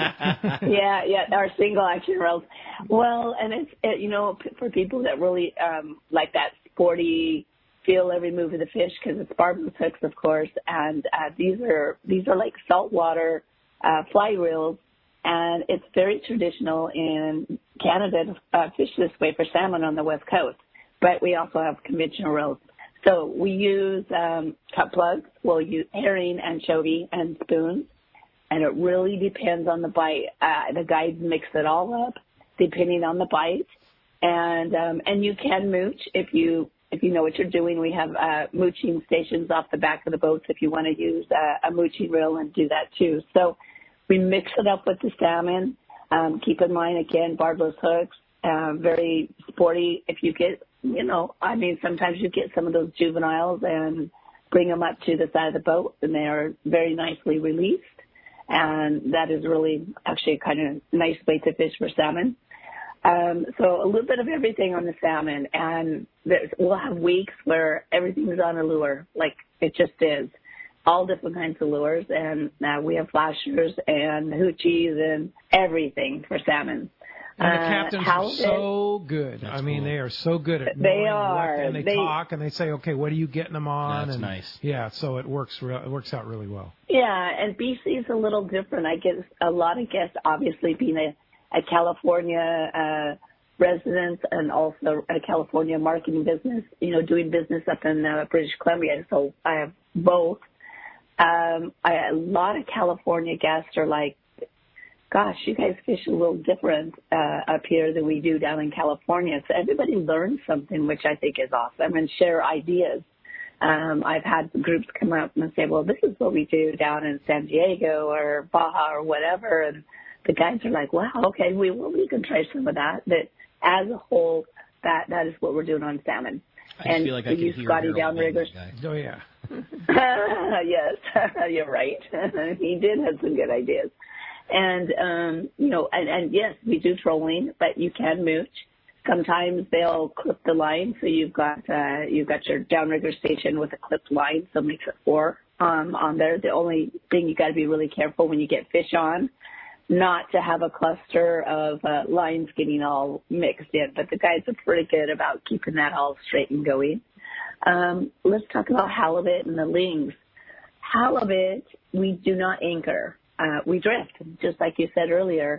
yeah, yeah, our single action reels. Well, and it's it, you know p- for people that really um, like that sporty feel every move of the fish because it's barbless hooks, of course, and uh, these are these are like saltwater uh, fly reels. And it's very traditional in Canada to uh, fish this way for salmon on the West Coast. But we also have conventional reels. So we use um, cut plugs. We'll use herring, anchovy, and spoons. And it really depends on the bite. Uh, the guides mix it all up depending on the bite. And um, and you can mooch if you if you know what you're doing. We have uh, mooching stations off the back of the boats if you want to use uh, a mooching reel and do that too. So we mix it up with the salmon. Um, keep in mind, again, barbless hooks, uh, very sporty. If you get, you know, I mean, sometimes you get some of those juveniles and bring them up to the side of the boat, and they are very nicely released. And that is really actually a kind of nice way to fish for salmon. Um, so a little bit of everything on the salmon. And there's, we'll have weeks where everything's on a lure, like it just is. All different kinds of lures, and uh, we have flashers and hoochies and everything for salmon. And the Uh, captains halibut- are so good. I mean, they are so good at They knowing are. what, and they, They- talk and they say, okay, what are you getting them on? That's and, nice. Yeah, so it works. Re- it works out really well. Yeah, and B C is a little different. I get a lot of guests, obviously being a, a California uh, resident and also a California marketing business, you know, doing business up in uh, British Columbia. So I have both. Um, I, a lot of California guests are like, gosh, you guys fish a little different uh, up here than we do down in California. So everybody learns something, which I think is awesome, and share ideas. Um, I've had groups come up and say, well, this is what we do down in San Diego or Baja or whatever. And the guys are like, wow, okay, we, well, we can try some of that. But as a whole, that, that is what we're doing on salmon. I and feel like I we can use hear Scotty Harold being Downriggers. that guy. Oh, yeah. Yes, you're right. He did have some good ideas. And, um, you know, and, and yes, we do trolling, but you can mooch. Sometimes they'll clip the line, so you've got uh, you've got your downrigger station with a clipped line, so it makes it four um, on there. The only thing you got to be really careful when you get fish on, not to have a cluster of uh, lines getting all mixed in. But the guys are pretty good about keeping that all straight and going. Um, let's talk about halibut and the lings. Halibut, we do not anchor. Uh, we drift, just like you said earlier,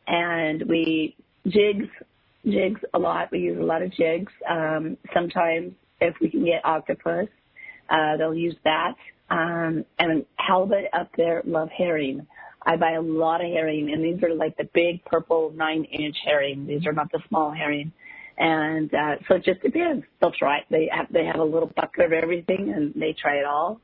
and we jigs. Jigs a lot. We use a lot of jigs. Um, sometimes if we can get octopus, uh, they'll use that. Um, and halibut up there love herring. I buy a lot of herring, and these are like the big purple nine-inch herring. These are not the small herring. And uh, so it just depends. They'll try it. They have, they have a little bucket of everything, and they try it all.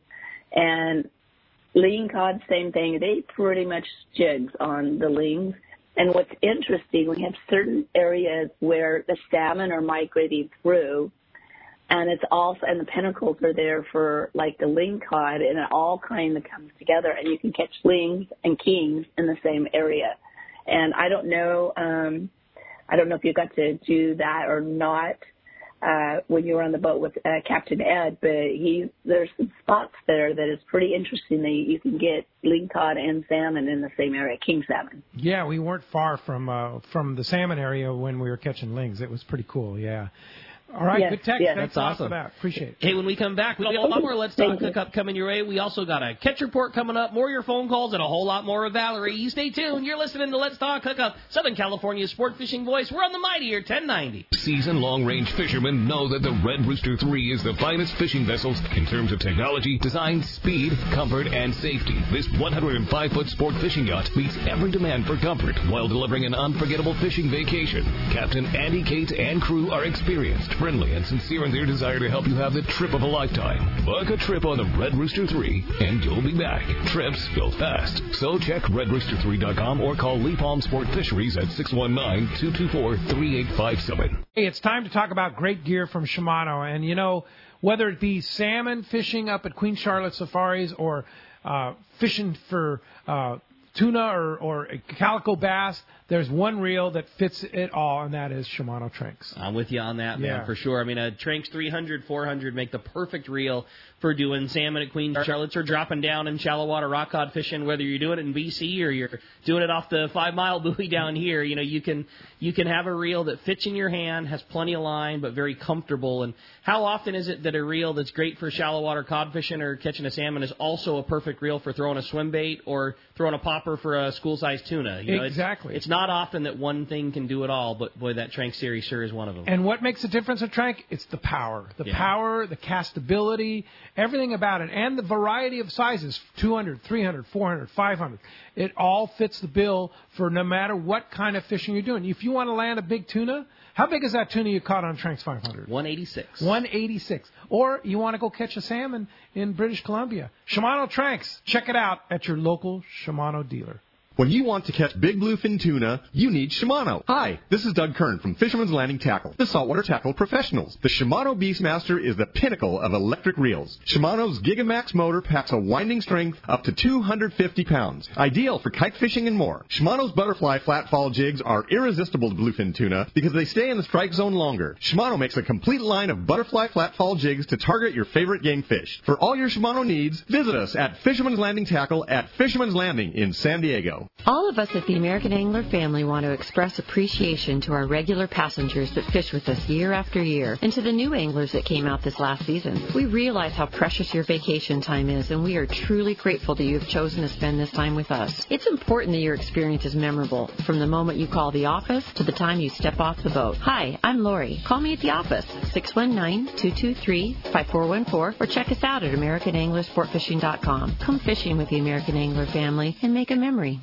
And ling cod, same thing. They pretty much jigs on the lings. And what's interesting, we have certain areas where the salmon are migrating through, and it's also, and the pinnacles are there for like the ling cod, and it all kind of comes together, and you can catch lings and kings in the same area. And I don't know, um, I don't know if you got to do that or not uh, when you were on the boat with uh, Captain Ed, but he there's some spots there that is pretty interesting that you can get ling cod and salmon in the same area, king salmon. Yeah, we weren't far from uh, from the salmon area when we were catching lings. It was pretty cool, yeah. All right, yes, good text. Yes. Thanks That's a lot awesome. for that. Appreciate it. Hey, when we come back, we got a lot more Let's Talk Hookup coming your way. We also got a catch report coming up, more of your phone calls, and a whole lot more of Valerie. You stay tuned. You're listening to Let's Talk Hookup, Southern California's sport fishing voice. We're on the Mightier ten ninety. Seasoned long-range fishermen know that the Red Rooster three is the finest fishing vessels in terms of technology, design, speed, comfort, and safety. This one hundred five foot sport fishing yacht meets every demand for comfort while delivering an unforgettable fishing vacation. Captain Andy Cates and crew are experienced, friendly, and sincere in their desire to help you have the trip of a lifetime. Book a trip on the Red Rooster three, and you'll be back. Trips go fast. So check red rooster three dot com or call Lee Palm Sport Fisheries at six one nine, two two four, three eight five seven. Hey, it's time to talk about great gear from Shimano. And, you know, whether it be salmon fishing up at Queen Charlotte Safaris or uh, fishing for uh, tuna or, or calico bass, there's one reel that fits it all, and that is Shimano Tranx. I'm with you on that, man, Yeah. for sure. I mean, a Tranx three hundred, four hundred make the perfect reel for doing salmon at Queen Charlotte's or dropping down in shallow water rock cod fishing, whether you're doing it in B C or you're doing it off the five-mile buoy down here. You know, you can you can have a reel that fits in your hand, has plenty of line, but very comfortable. And how often is it that a reel that's great for shallow water cod fishing or catching a salmon is also a perfect reel for throwing a swim bait or throwing a popper for a school-sized tuna? You know, Exactly. It's, it's not often that one thing can do it all, but, boy, that Tranx series sure is one of them. And what makes a difference in Trank? It's the power. The Yeah. power, the castability, everything about it, and the variety of sizes, two hundred, three hundred, four hundred, five hundred. It all fits the bill for no matter what kind of fishing you're doing. If you want to land a big tuna, how big is that tuna you caught on Tranx five hundred? one eighty-six. one eighty-six. Or you want to go catch a salmon in British Columbia. Shimano Tranx. Check it out at your local Shimano dealer. When you want to catch big bluefin tuna, you need Shimano. Hi, this is Doug Kern from Fisherman's Landing Tackle, the saltwater tackle professionals. The Shimano Beastmaster is the pinnacle of electric reels. Shimano's Gigamax motor packs a winding strength up to two hundred fifty pounds, ideal for kite fishing and more. Shimano's butterfly flat-fall jigs are irresistible to bluefin tuna because they stay in the strike zone longer. Shimano makes a complete line of butterfly flat-fall jigs to target your favorite game fish. For all your Shimano needs, visit us at Fisherman's Landing Tackle at Fisherman's Landing in San Diego. All of us at the American Angler family want to express appreciation to our regular passengers that fish with us year after year, and to the new anglers that came out this last season. We realize how precious your vacation time is, and we are truly grateful that you have chosen to spend this time with us. It's important that your experience is memorable, from the moment you call the office to the time you step off the boat. Hi, I'm Lori. Call me at the office, six one nine, two two three, five four one four, or check us out at American Angler Sport Fishing dot com. Come fishing with the American Angler family and make a memory.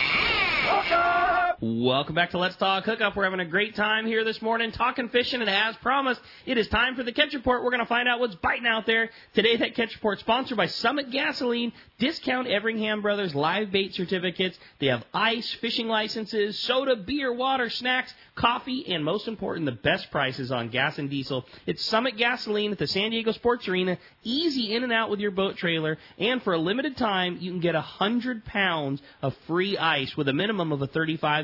Welcome back to Let's Talk Hookup. We're having a great time here this morning talking fishing, and as promised, it is time for the Catch Report. We're going to find out what's biting out there. Today, that Catch Report sponsored by Summit Gasoline. Discount Everingham Brothers live bait certificates. They have ice, fishing licenses, soda, beer, water, snacks, coffee, and most important, the best prices on gas and diesel. It's Summit Gasoline at the San Diego Sports Arena. Easy in and out with your boat trailer. And for a limited time, you can get one hundred pounds of free ice with a minimum of a thirty-five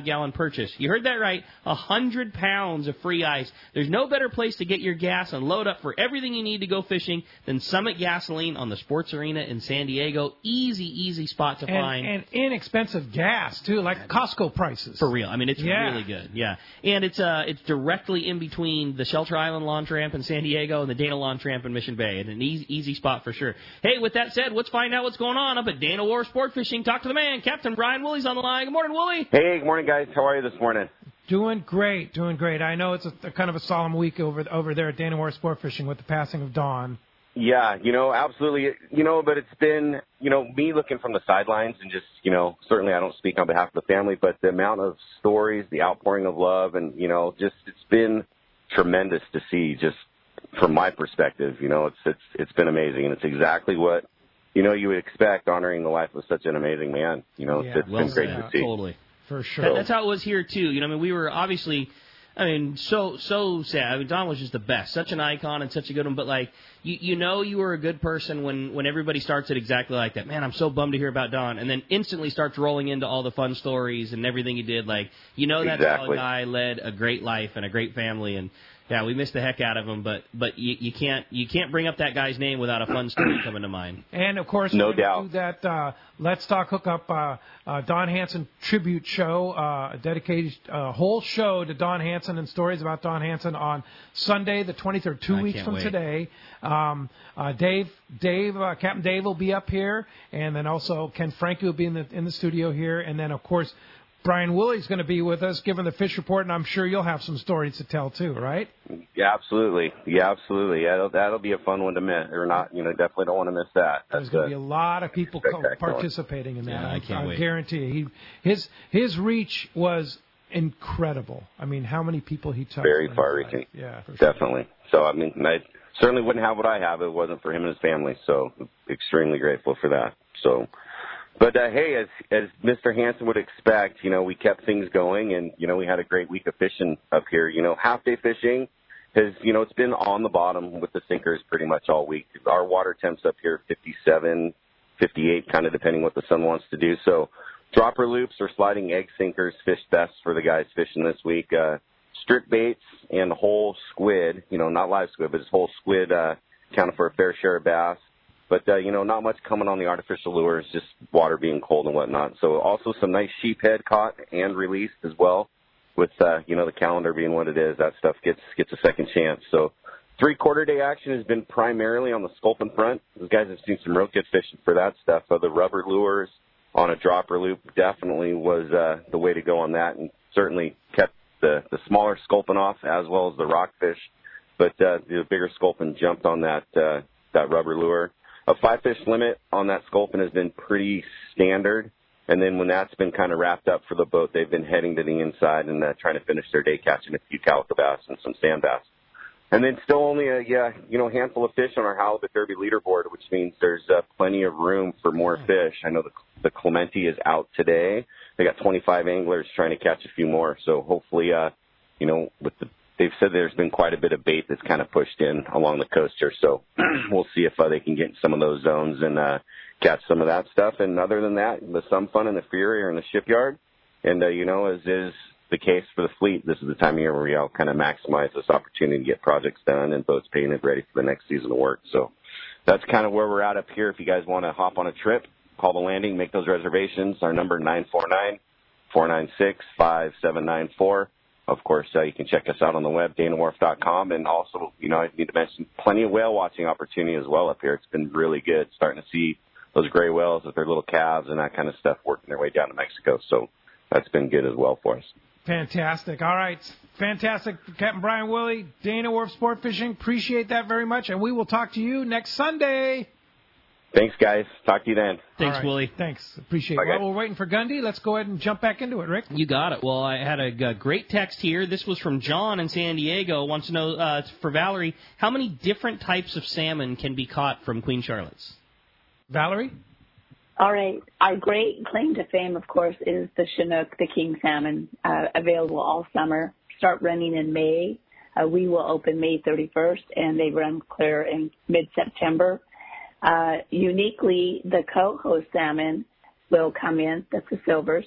gallon purchase. You heard that right, one hundred pounds of free ice. There's no better place to get your gas and load up for everything you need to go fishing than Summit Gasoline on the Sports Arena in San Diego. Easy, easy spot to and, find. And inexpensive gas, too, like Costco prices. For real. I mean, it's yeah. really good. Yeah. And it's uh, it's directly in between the Shelter Island Launch Ramp in San Diego and the Dana Launch Ramp in Mission Bay. And an easy, easy spot for sure. Hey, with that said, let's find out what's going on up at Dana Wharf Sport Fishing. Talk to the man, Captain Brian Woolley's on the line. Good morning, Woolley. Hey, good morning, guys. How are you this morning? Doing great, doing great. I know it's a, a kind of a solemn week over over there at Dana Wharf Sport Fishing with the passing of Don. Yeah, you know, absolutely. You know, but it's been, you know, me looking from the sidelines and just, you know, certainly I don't speak on behalf of the family, but the amount of stories, the outpouring of love, and, you know, just it's been tremendous to see just from my perspective. You know, it's it's it's been amazing, and it's exactly what, you know, you would expect, honoring the life of such an amazing man. You know, yeah, it's, it's well been great said. to see. Totally. For sure. That, that's how it was here, too. You know, I mean, we were obviously, I mean, so, so sad. I mean, Don was just the best. Such an icon and such a good one. But, like, you, you know you were a good person when, when everybody starts it exactly like that. Man, I'm so bummed to hear about Don. And then instantly starts rolling into all the fun stories and everything he did. Like, you know that's how Exactly. a guy led a great life and a great family. And, yeah, we missed the heck out of him. But but you, you can't you can't bring up that guy's name without a fun story coming to mind. And, of course, No we're going to doubt. do that uh, Let's Talk Hookup uh, uh, Don Hansen tribute show, uh, a dedicated uh, whole show to Don Hansen and stories about Don Hansen on Sunday the twenty-third, two I weeks can't from wait. today. Um, uh, Dave, Dave, uh, Captain Dave will be up here, and then also Ken Frankie will be in the in the studio here, and then, of course, Brian Woolley's going to be with us giving the fish report, and I'm sure you'll have some stories to tell, too, right? Yeah, absolutely. Yeah, absolutely. Yeah, that'll, that'll be a fun one to miss, or not. You know, definitely don't want to miss that. There's That's going to a- be a lot of people co- spectacular. participating in that. Yeah, I can't I wait. guarantee you. He, his his reach was incredible. I mean, how many people he touched? Very in his far-reaching. life. Yeah, for sure. Definitely. So, I mean, I certainly wouldn't have what I have if it wasn't for him and his family. So, extremely grateful for that. So, but uh, hey, as as Mister Hansen would expect, you know, we kept things going, and you know, we had a great week of fishing up here. You know, half day fishing has, you know, it's been on the bottom with the sinkers pretty much all week. Our water temps up here fifty-seven, fifty-eight, kind of depending what the sun wants to do. So, dropper loops or sliding egg sinkers fished best for the guys fishing this week. Uh, strict baits and whole squid, you know, not live squid, but just whole squid uh, accounted for a fair share of bass. But, uh, you know, not much coming on the artificial lures, just water being cold and whatnot. So also some nice sheephead caught and released as well with, uh, you know, the calendar being what it is. That stuff gets gets a second chance. So three-quarter day action has been primarily on the sculpin front. Those guys have seen some real good fishing for that stuff. Uh, the rubber lures on a dropper loop definitely was uh, the way to go on that, and certainly kept the, the smaller sculpin off as well as the rockfish. But uh, the bigger sculpin jumped on that uh, that rubber lure. A five-fish limit on that sculpin has been pretty standard. And then when that's been kind of wrapped up for the boat, they've been heading to the inside and uh, trying to finish their day catching a few calico bass and some sand bass. And then still only a yeah, you know, handful of fish on our halibut derby leaderboard, which means there's uh, plenty of room for more fish. I know the, the Clementi is out today. They got twenty-five anglers trying to catch a few more. So hopefully, uh, you know, with the they've said there's been quite a bit of bait that's kind of pushed in along the coast here. So we'll see if uh, they can get in some of those zones and uh, catch some of that stuff. And other than that, the Some Fun and the Fury are in the shipyard. And, uh, you know, as is the case for the fleet, this is the time of year where we all kind of maximize this opportunity to get projects done and boats painted ready for the next season of work. So that's kind of where we're at up here. If you guys want to hop on a trip, call the landing, make those reservations. Our number nine four nine, four nine six, five seven nine four. Of course, uh, you can check us out on the web, dana wharf dot com. And also, you know, I need to mention plenty of whale watching opportunity as well up here. It's been really good starting to see those gray whales with their little calves and that kind of stuff working their way down to Mexico. So that's been good as well for us. Fantastic. All right. Fantastic. Captain Brian Woolley, Dana Wharf Sport Fishing. Appreciate that very much. And we will talk to you next Sunday. Thanks, guys. Talk to you then. Thanks, All right. Woolley. Thanks. Appreciate it. Bye, guys. Well, we're waiting for Gundy. Let's go ahead and jump back into it, Rick. You got it. Well, I had a, a great text here. This was from John in San Diego. Wants to know, uh, for Valerie, how many different types of salmon can be caught from Queen Charlotte's? Valerie? All right. Our great claim to fame, of course, is the Chinook, the king salmon, uh, available all summer. Start running in May. Uh, we will open May thirty-first, and they run clear in mid-September. Uh, uniquely, the coho salmon will come in. That's the silvers.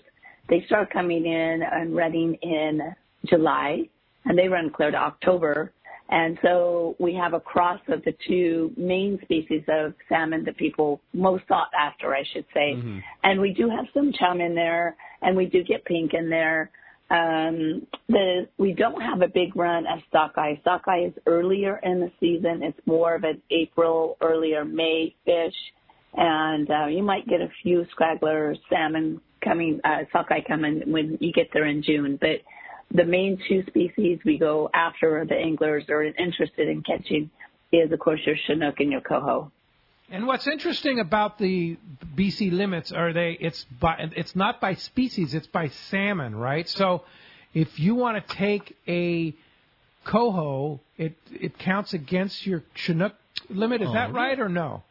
they start coming in and running in July, and they run clear to October. And so we have a cross of the two main species of salmon that people most sought after, I should say. Mm-hmm. And we do have some chum in there, and we do get pink in there. Um, the, we don't have a big run of sockeye. Sockeye is earlier in the season. It's more of an April, earlier May fish. And uh, you might get a few scraggler salmon coming, uh, sockeye coming when you get there in June. But the main two species we go after, the anglers are interested in catching, is, of course, your Chinook and your coho. And what's interesting about the B C limits are they it's by it's not by species, it's by salmon, right? So if you want to take a coho, it it counts against your Chinook limit. Is oh. that right or no?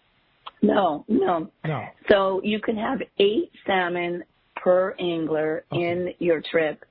No, no. No. So you can have eight salmon per angler okay. in your trip.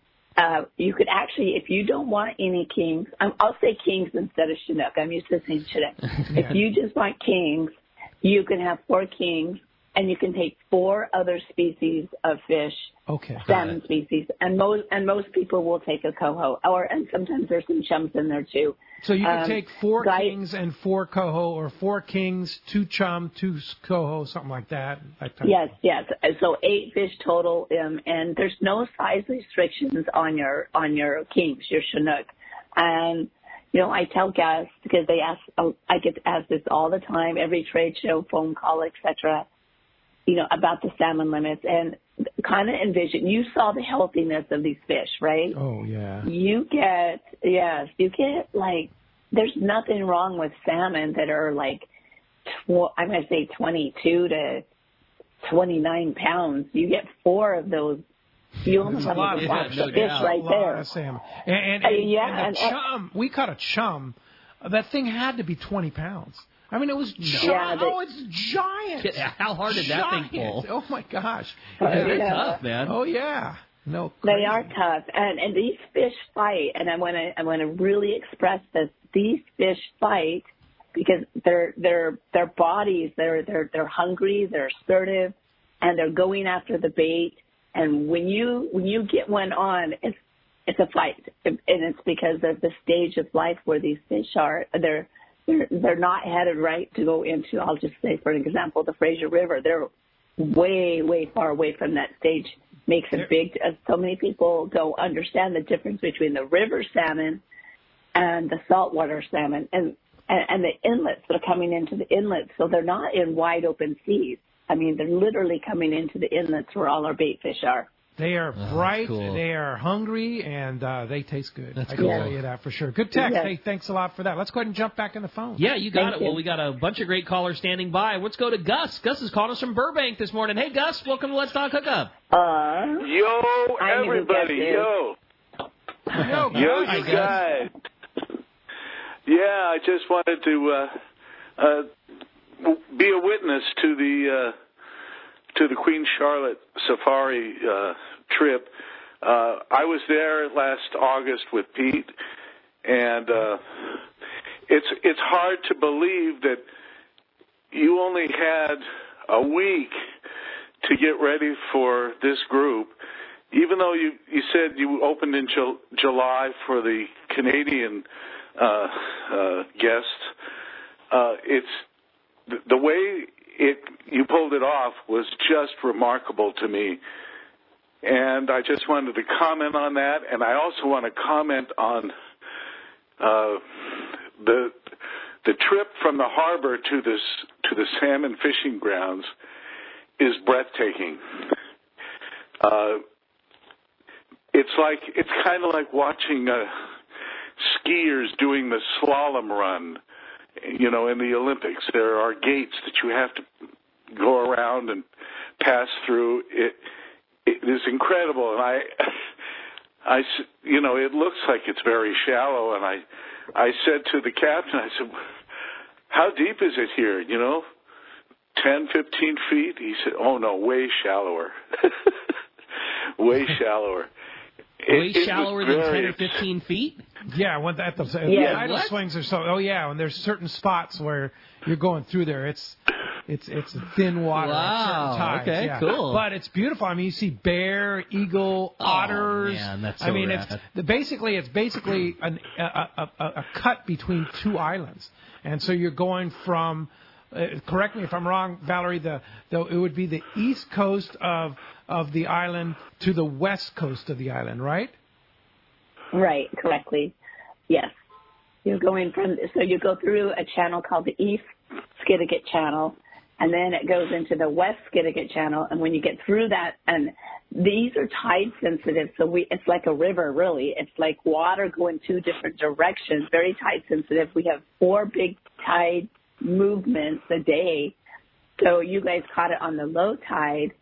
Uh, you could actually, if you don't want any kings, um, I'll say kings instead of Chinook. I'm used to saying Chinook. yeah. If you just want kings, you can have four kings, and you can take four other species of fish, okay. salmon species, and most and most people will take a coho, or and sometimes there's some chums in there too. So you can um, take four so kings I, and four coho, or four kings, two chum, two coho, something like that. that yes, yes. So eight fish total, um, and there's no size restrictions on your on your kings, your Chinook, and. You know, I tell guests, because they ask, I get asked this all the time, every trade show, phone call, et cetera, you know, about the salmon limits. And kind of envision, you saw the healthiness of these fish, right? Oh, yeah. You get, yes, you get, like, there's nothing wrong with salmon that are, like, tw- I'm going to say twenty-two to twenty-nine pounds. You get four of those. You almost have a lot of fish yeah, right a there. Of salmon. And, and, and, uh, yeah, and the and, chum, we caught a chum. That thing had to be twenty pounds. I mean, it was giant. Yeah, they, oh, it's giant. How hard did giant. that thing pull? Oh, my gosh. Yeah, they're yeah. tough, man. Oh, yeah. No, crazy. They are tough. And, and these fish fight, and I want to I want to really express this. These fish fight because their their their bodies, they're they're they're hungry, they're assertive, and they're going after the bait. And when you when you get one on, it's it's a fight, and it's because of the stage of life where these fish are. They're they're they're not headed right to go into. I'll just say, for an example, the Fraser River. They're way way far away from that stage. Makes it big. Uh, so many people don't understand the difference between the river salmon and the saltwater salmon, and, and and the inlets that are coming into the inlets. So they're not in wide open seas. I mean, they're literally coming into the inlets where all our bait fish are. They are oh, bright, cool. they are hungry, and uh, they taste good. That's I cool. can tell you that for sure. Good text. Yes. Hey, thanks a lot for that. Let's go ahead and jump back in the phone. Yeah, you got Thank it. you. Well, we got a bunch of great callers standing by. Let's go to Gus. Gus is calling us from Burbank this morning. Hey, Gus, welcome to Let's Talk Hookup. Uh, yo, everybody, yo. Yo, yo, Hi, you Gus. guys. Yeah, I just wanted to uh, uh, be a witness to the uh, to the Queen Charlotte Safari uh, trip. Uh, I was there last August with Pete, and uh, it's it's hard to believe that you only had a week to get ready for this group, even though you, you said you opened in Ju- July for the Canadian uh, uh, guests. Uh, it's the, the way it you pulled it off was just remarkable to me. And I just wanted to comment on that, and I also want to comment on uh, the the trip from the harbor to this to the salmon fishing grounds is breathtaking. Uh, it's like it's kind of like watching uh, skiers doing the slalom run, you know, in the Olympics. There are gates that you have to go around and pass through. It It is incredible, and I, I, you know, it looks like it's very shallow, and I, I said to the captain, I said, how deep is it here, you know, ten, fifteen feet? He said, oh, no, way shallower, way shallower. Way it, shallower it than very, ten or fifteen feet? Yeah, when at the yeah, idle what? swings are so. Oh yeah, and there's certain spots where you're going through there. It's It's it's thin water. Wow. At certain times, Okay, yeah. cool. But it's beautiful. I mean, you see bear, eagle, Oh, otters. man, that's I so mean, rad. it's the, basically it's basically an, a, a, a, a cut between two islands, and so you're going from. Uh, correct me if I'm wrong, Valerie. The, the it would be the east coast of of the island to the west coast of the island, right? Right, correctly. Yes. You're going from, so you go through a channel called the East Skidegate Channel, and then it goes into the West Skidegate Channel, and when you get through that, and these are tide sensitive, so we, it's like a river, really. It's like water going two different directions, very tide sensitive. We have four big tide movements a day, so you guys caught it on the low tide,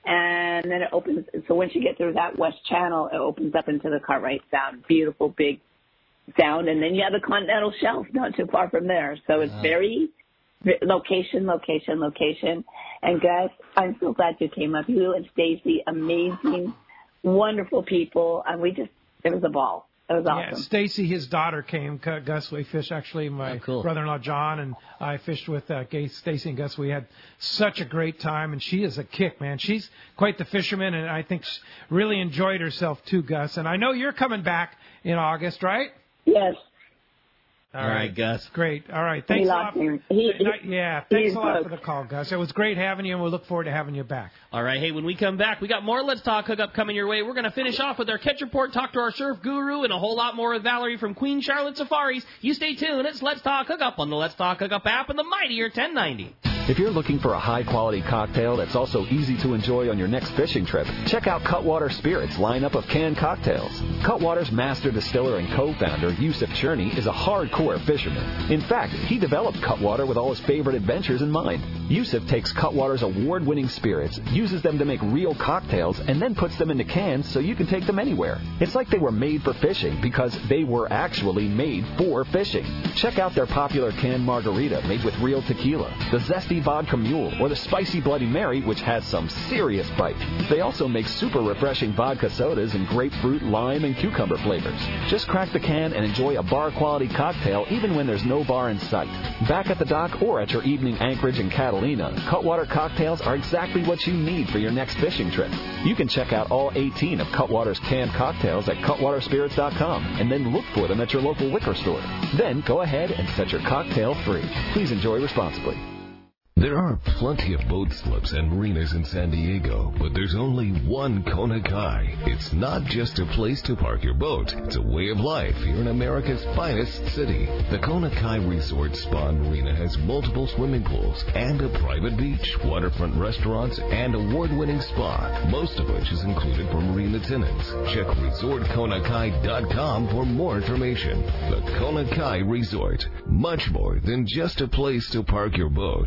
and then it opens, so once you get through that West Channel, it opens up into the Cartwright Sound, beautiful big sound, and then you have the continental shelf not too far from there. So it's very location, location, location. And Gus, I'm so glad you came up. You and Stacy, amazing, wonderful people, and we just, it was a ball. It was awesome. Yeah, Stacy, his daughter came. Gus, we fished actually. My oh, cool. brother-in-law John and I fished with uh, Stacy and Gus. We had such a great time, and she is a kick, man. She's quite the fisherman, and I think she really enjoyed herself too, Gus. And I know you're coming back in August, right? Yes. All All right, Gus. Great. All right. Thanks He a lost lot. him. He- he- yeah. Thanks he's a lot hooked. for the call, Gus. It was great having you, and we look forward to having you back. All right, hey, when we come back, we got more Let's Talk Hookup coming your way. We're going to finish off with our catch report, talk to our surf guru, and a whole lot more with Valerie from Queen Charlotte Safaris. You stay tuned. It's Let's Talk Hookup on the Let's Talk Hookup app and the mightier ten ninety. If you're looking for a high-quality cocktail that's also easy to enjoy on your next fishing trip, check out Cutwater Spirits' lineup of canned cocktails. Cutwater's master distiller and co-founder, Yusuf Cherney, is a hardcore fisherman. In fact, he developed Cutwater with all his favorite adventures in mind. Yusuf takes Cutwater's award-winning spirits, uses them to make real cocktails, and then puts them into cans so you can take them anywhere. It's like they were made for fishing because they were actually made for fishing. Check out their popular canned margarita made with real tequila, the zesty vodka mule, or the spicy Bloody Mary, which has some serious bite. They also make super refreshing vodka sodas in grapefruit, lime, and cucumber flavors. Just crack the can and enjoy a bar-quality cocktail even when there's no bar in sight. Back at the dock or at your evening anchorage in Catalina, Cutwater cocktails are exactly what you need for your next fishing trip. You can check out all eighteen of Cutwater's canned cocktails at cutwater spirits dot com and then look for them at your local liquor store. Then go ahead and set your cocktail free. Please enjoy responsibly. There are plenty of boat slips and marinas in San Diego, but there's only one Kona Kai. It's not just a place to park your boat. It's a way of life here in America's finest city. The Kona Kai Resort Spa and Marina has multiple swimming pools and a private beach, waterfront restaurants, and award-winning spa, most of which is included for marine attendants. Check resort kona kai dot com for more information. The Kona Kai Resort, much more than just a place to park your boat.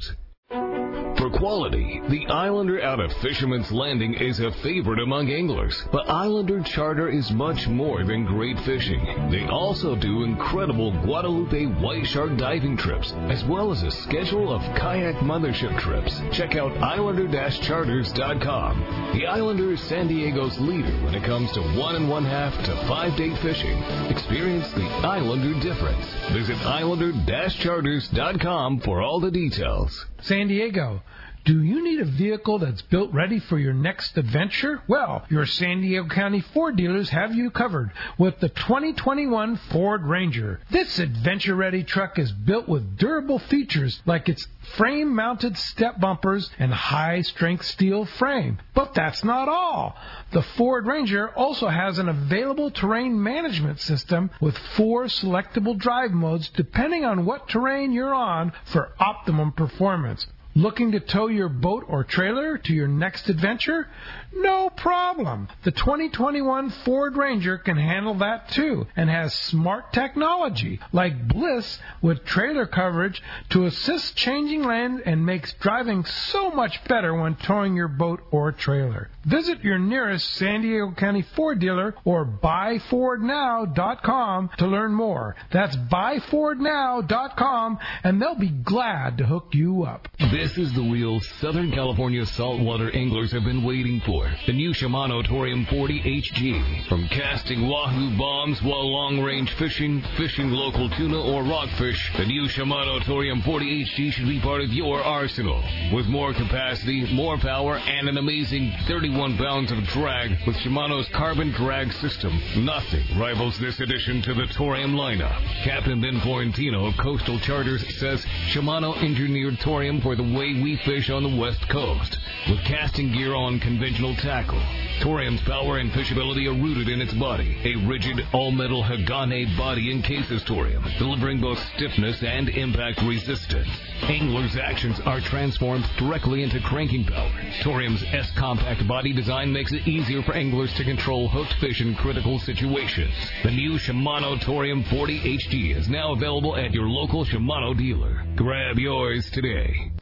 For quality, the Islander out of Fisherman's Landing is a favorite among anglers. But Islander Charter is much more than great fishing. They also do incredible Guadalupe white shark diving trips, as well as a schedule of kayak mothership trips. Check out islander dash charters dot com. The Islander is San Diego's leader when it comes to one and one half to five day fishing. Experience the Islander difference. Visit islander dash charters dot com for all the details. San Diego, do you need a vehicle that's built ready for your next adventure? Well, your San Diego County Ford dealers have you covered with the twenty twenty-one Ford Ranger. This adventure-ready truck is built with durable features like its frame-mounted step bumpers and high-strength steel frame. But that's not all. The Ford Ranger also has an available terrain management system with four selectable drive modes depending on what terrain you're on for optimum performance. Looking to tow your boat or trailer to your next adventure? No problem. The twenty twenty-one Ford Ranger can handle that too and has smart technology like Bliss with trailer coverage to assist changing lanes and makes driving so much better when towing your boat or trailer. Visit your nearest San Diego County Ford dealer or buy ford now dot com to learn more. That's buy ford now dot com and they'll be glad to hook you up. This This is the reel Southern California saltwater anglers have been waiting for. The new Shimano Torium forty H G. From casting wahoo bombs while long-range fishing, fishing local tuna or rockfish, the new Shimano Torium forty H G should be part of your arsenal. With more capacity, more power, and an amazing thirty-one pounds of drag with Shimano's carbon drag system, nothing rivals this addition to the Torium lineup. Captain Ben Florentino of Coastal Charters says Shimano engineered Torium for the way we fish on the West Coast, with casting gear on conventional tackle. Torium's power and fishability are rooted in its body. A rigid, all-metal Hagane body encases Torium, delivering both stiffness and impact resistance. Anglers' actions are transformed directly into cranking power. Torium's S-compact body design makes it easier for anglers to control hooked fish in critical situations. The new Shimano Torium forty H G is now available at your local Shimano dealer. Grab yours today.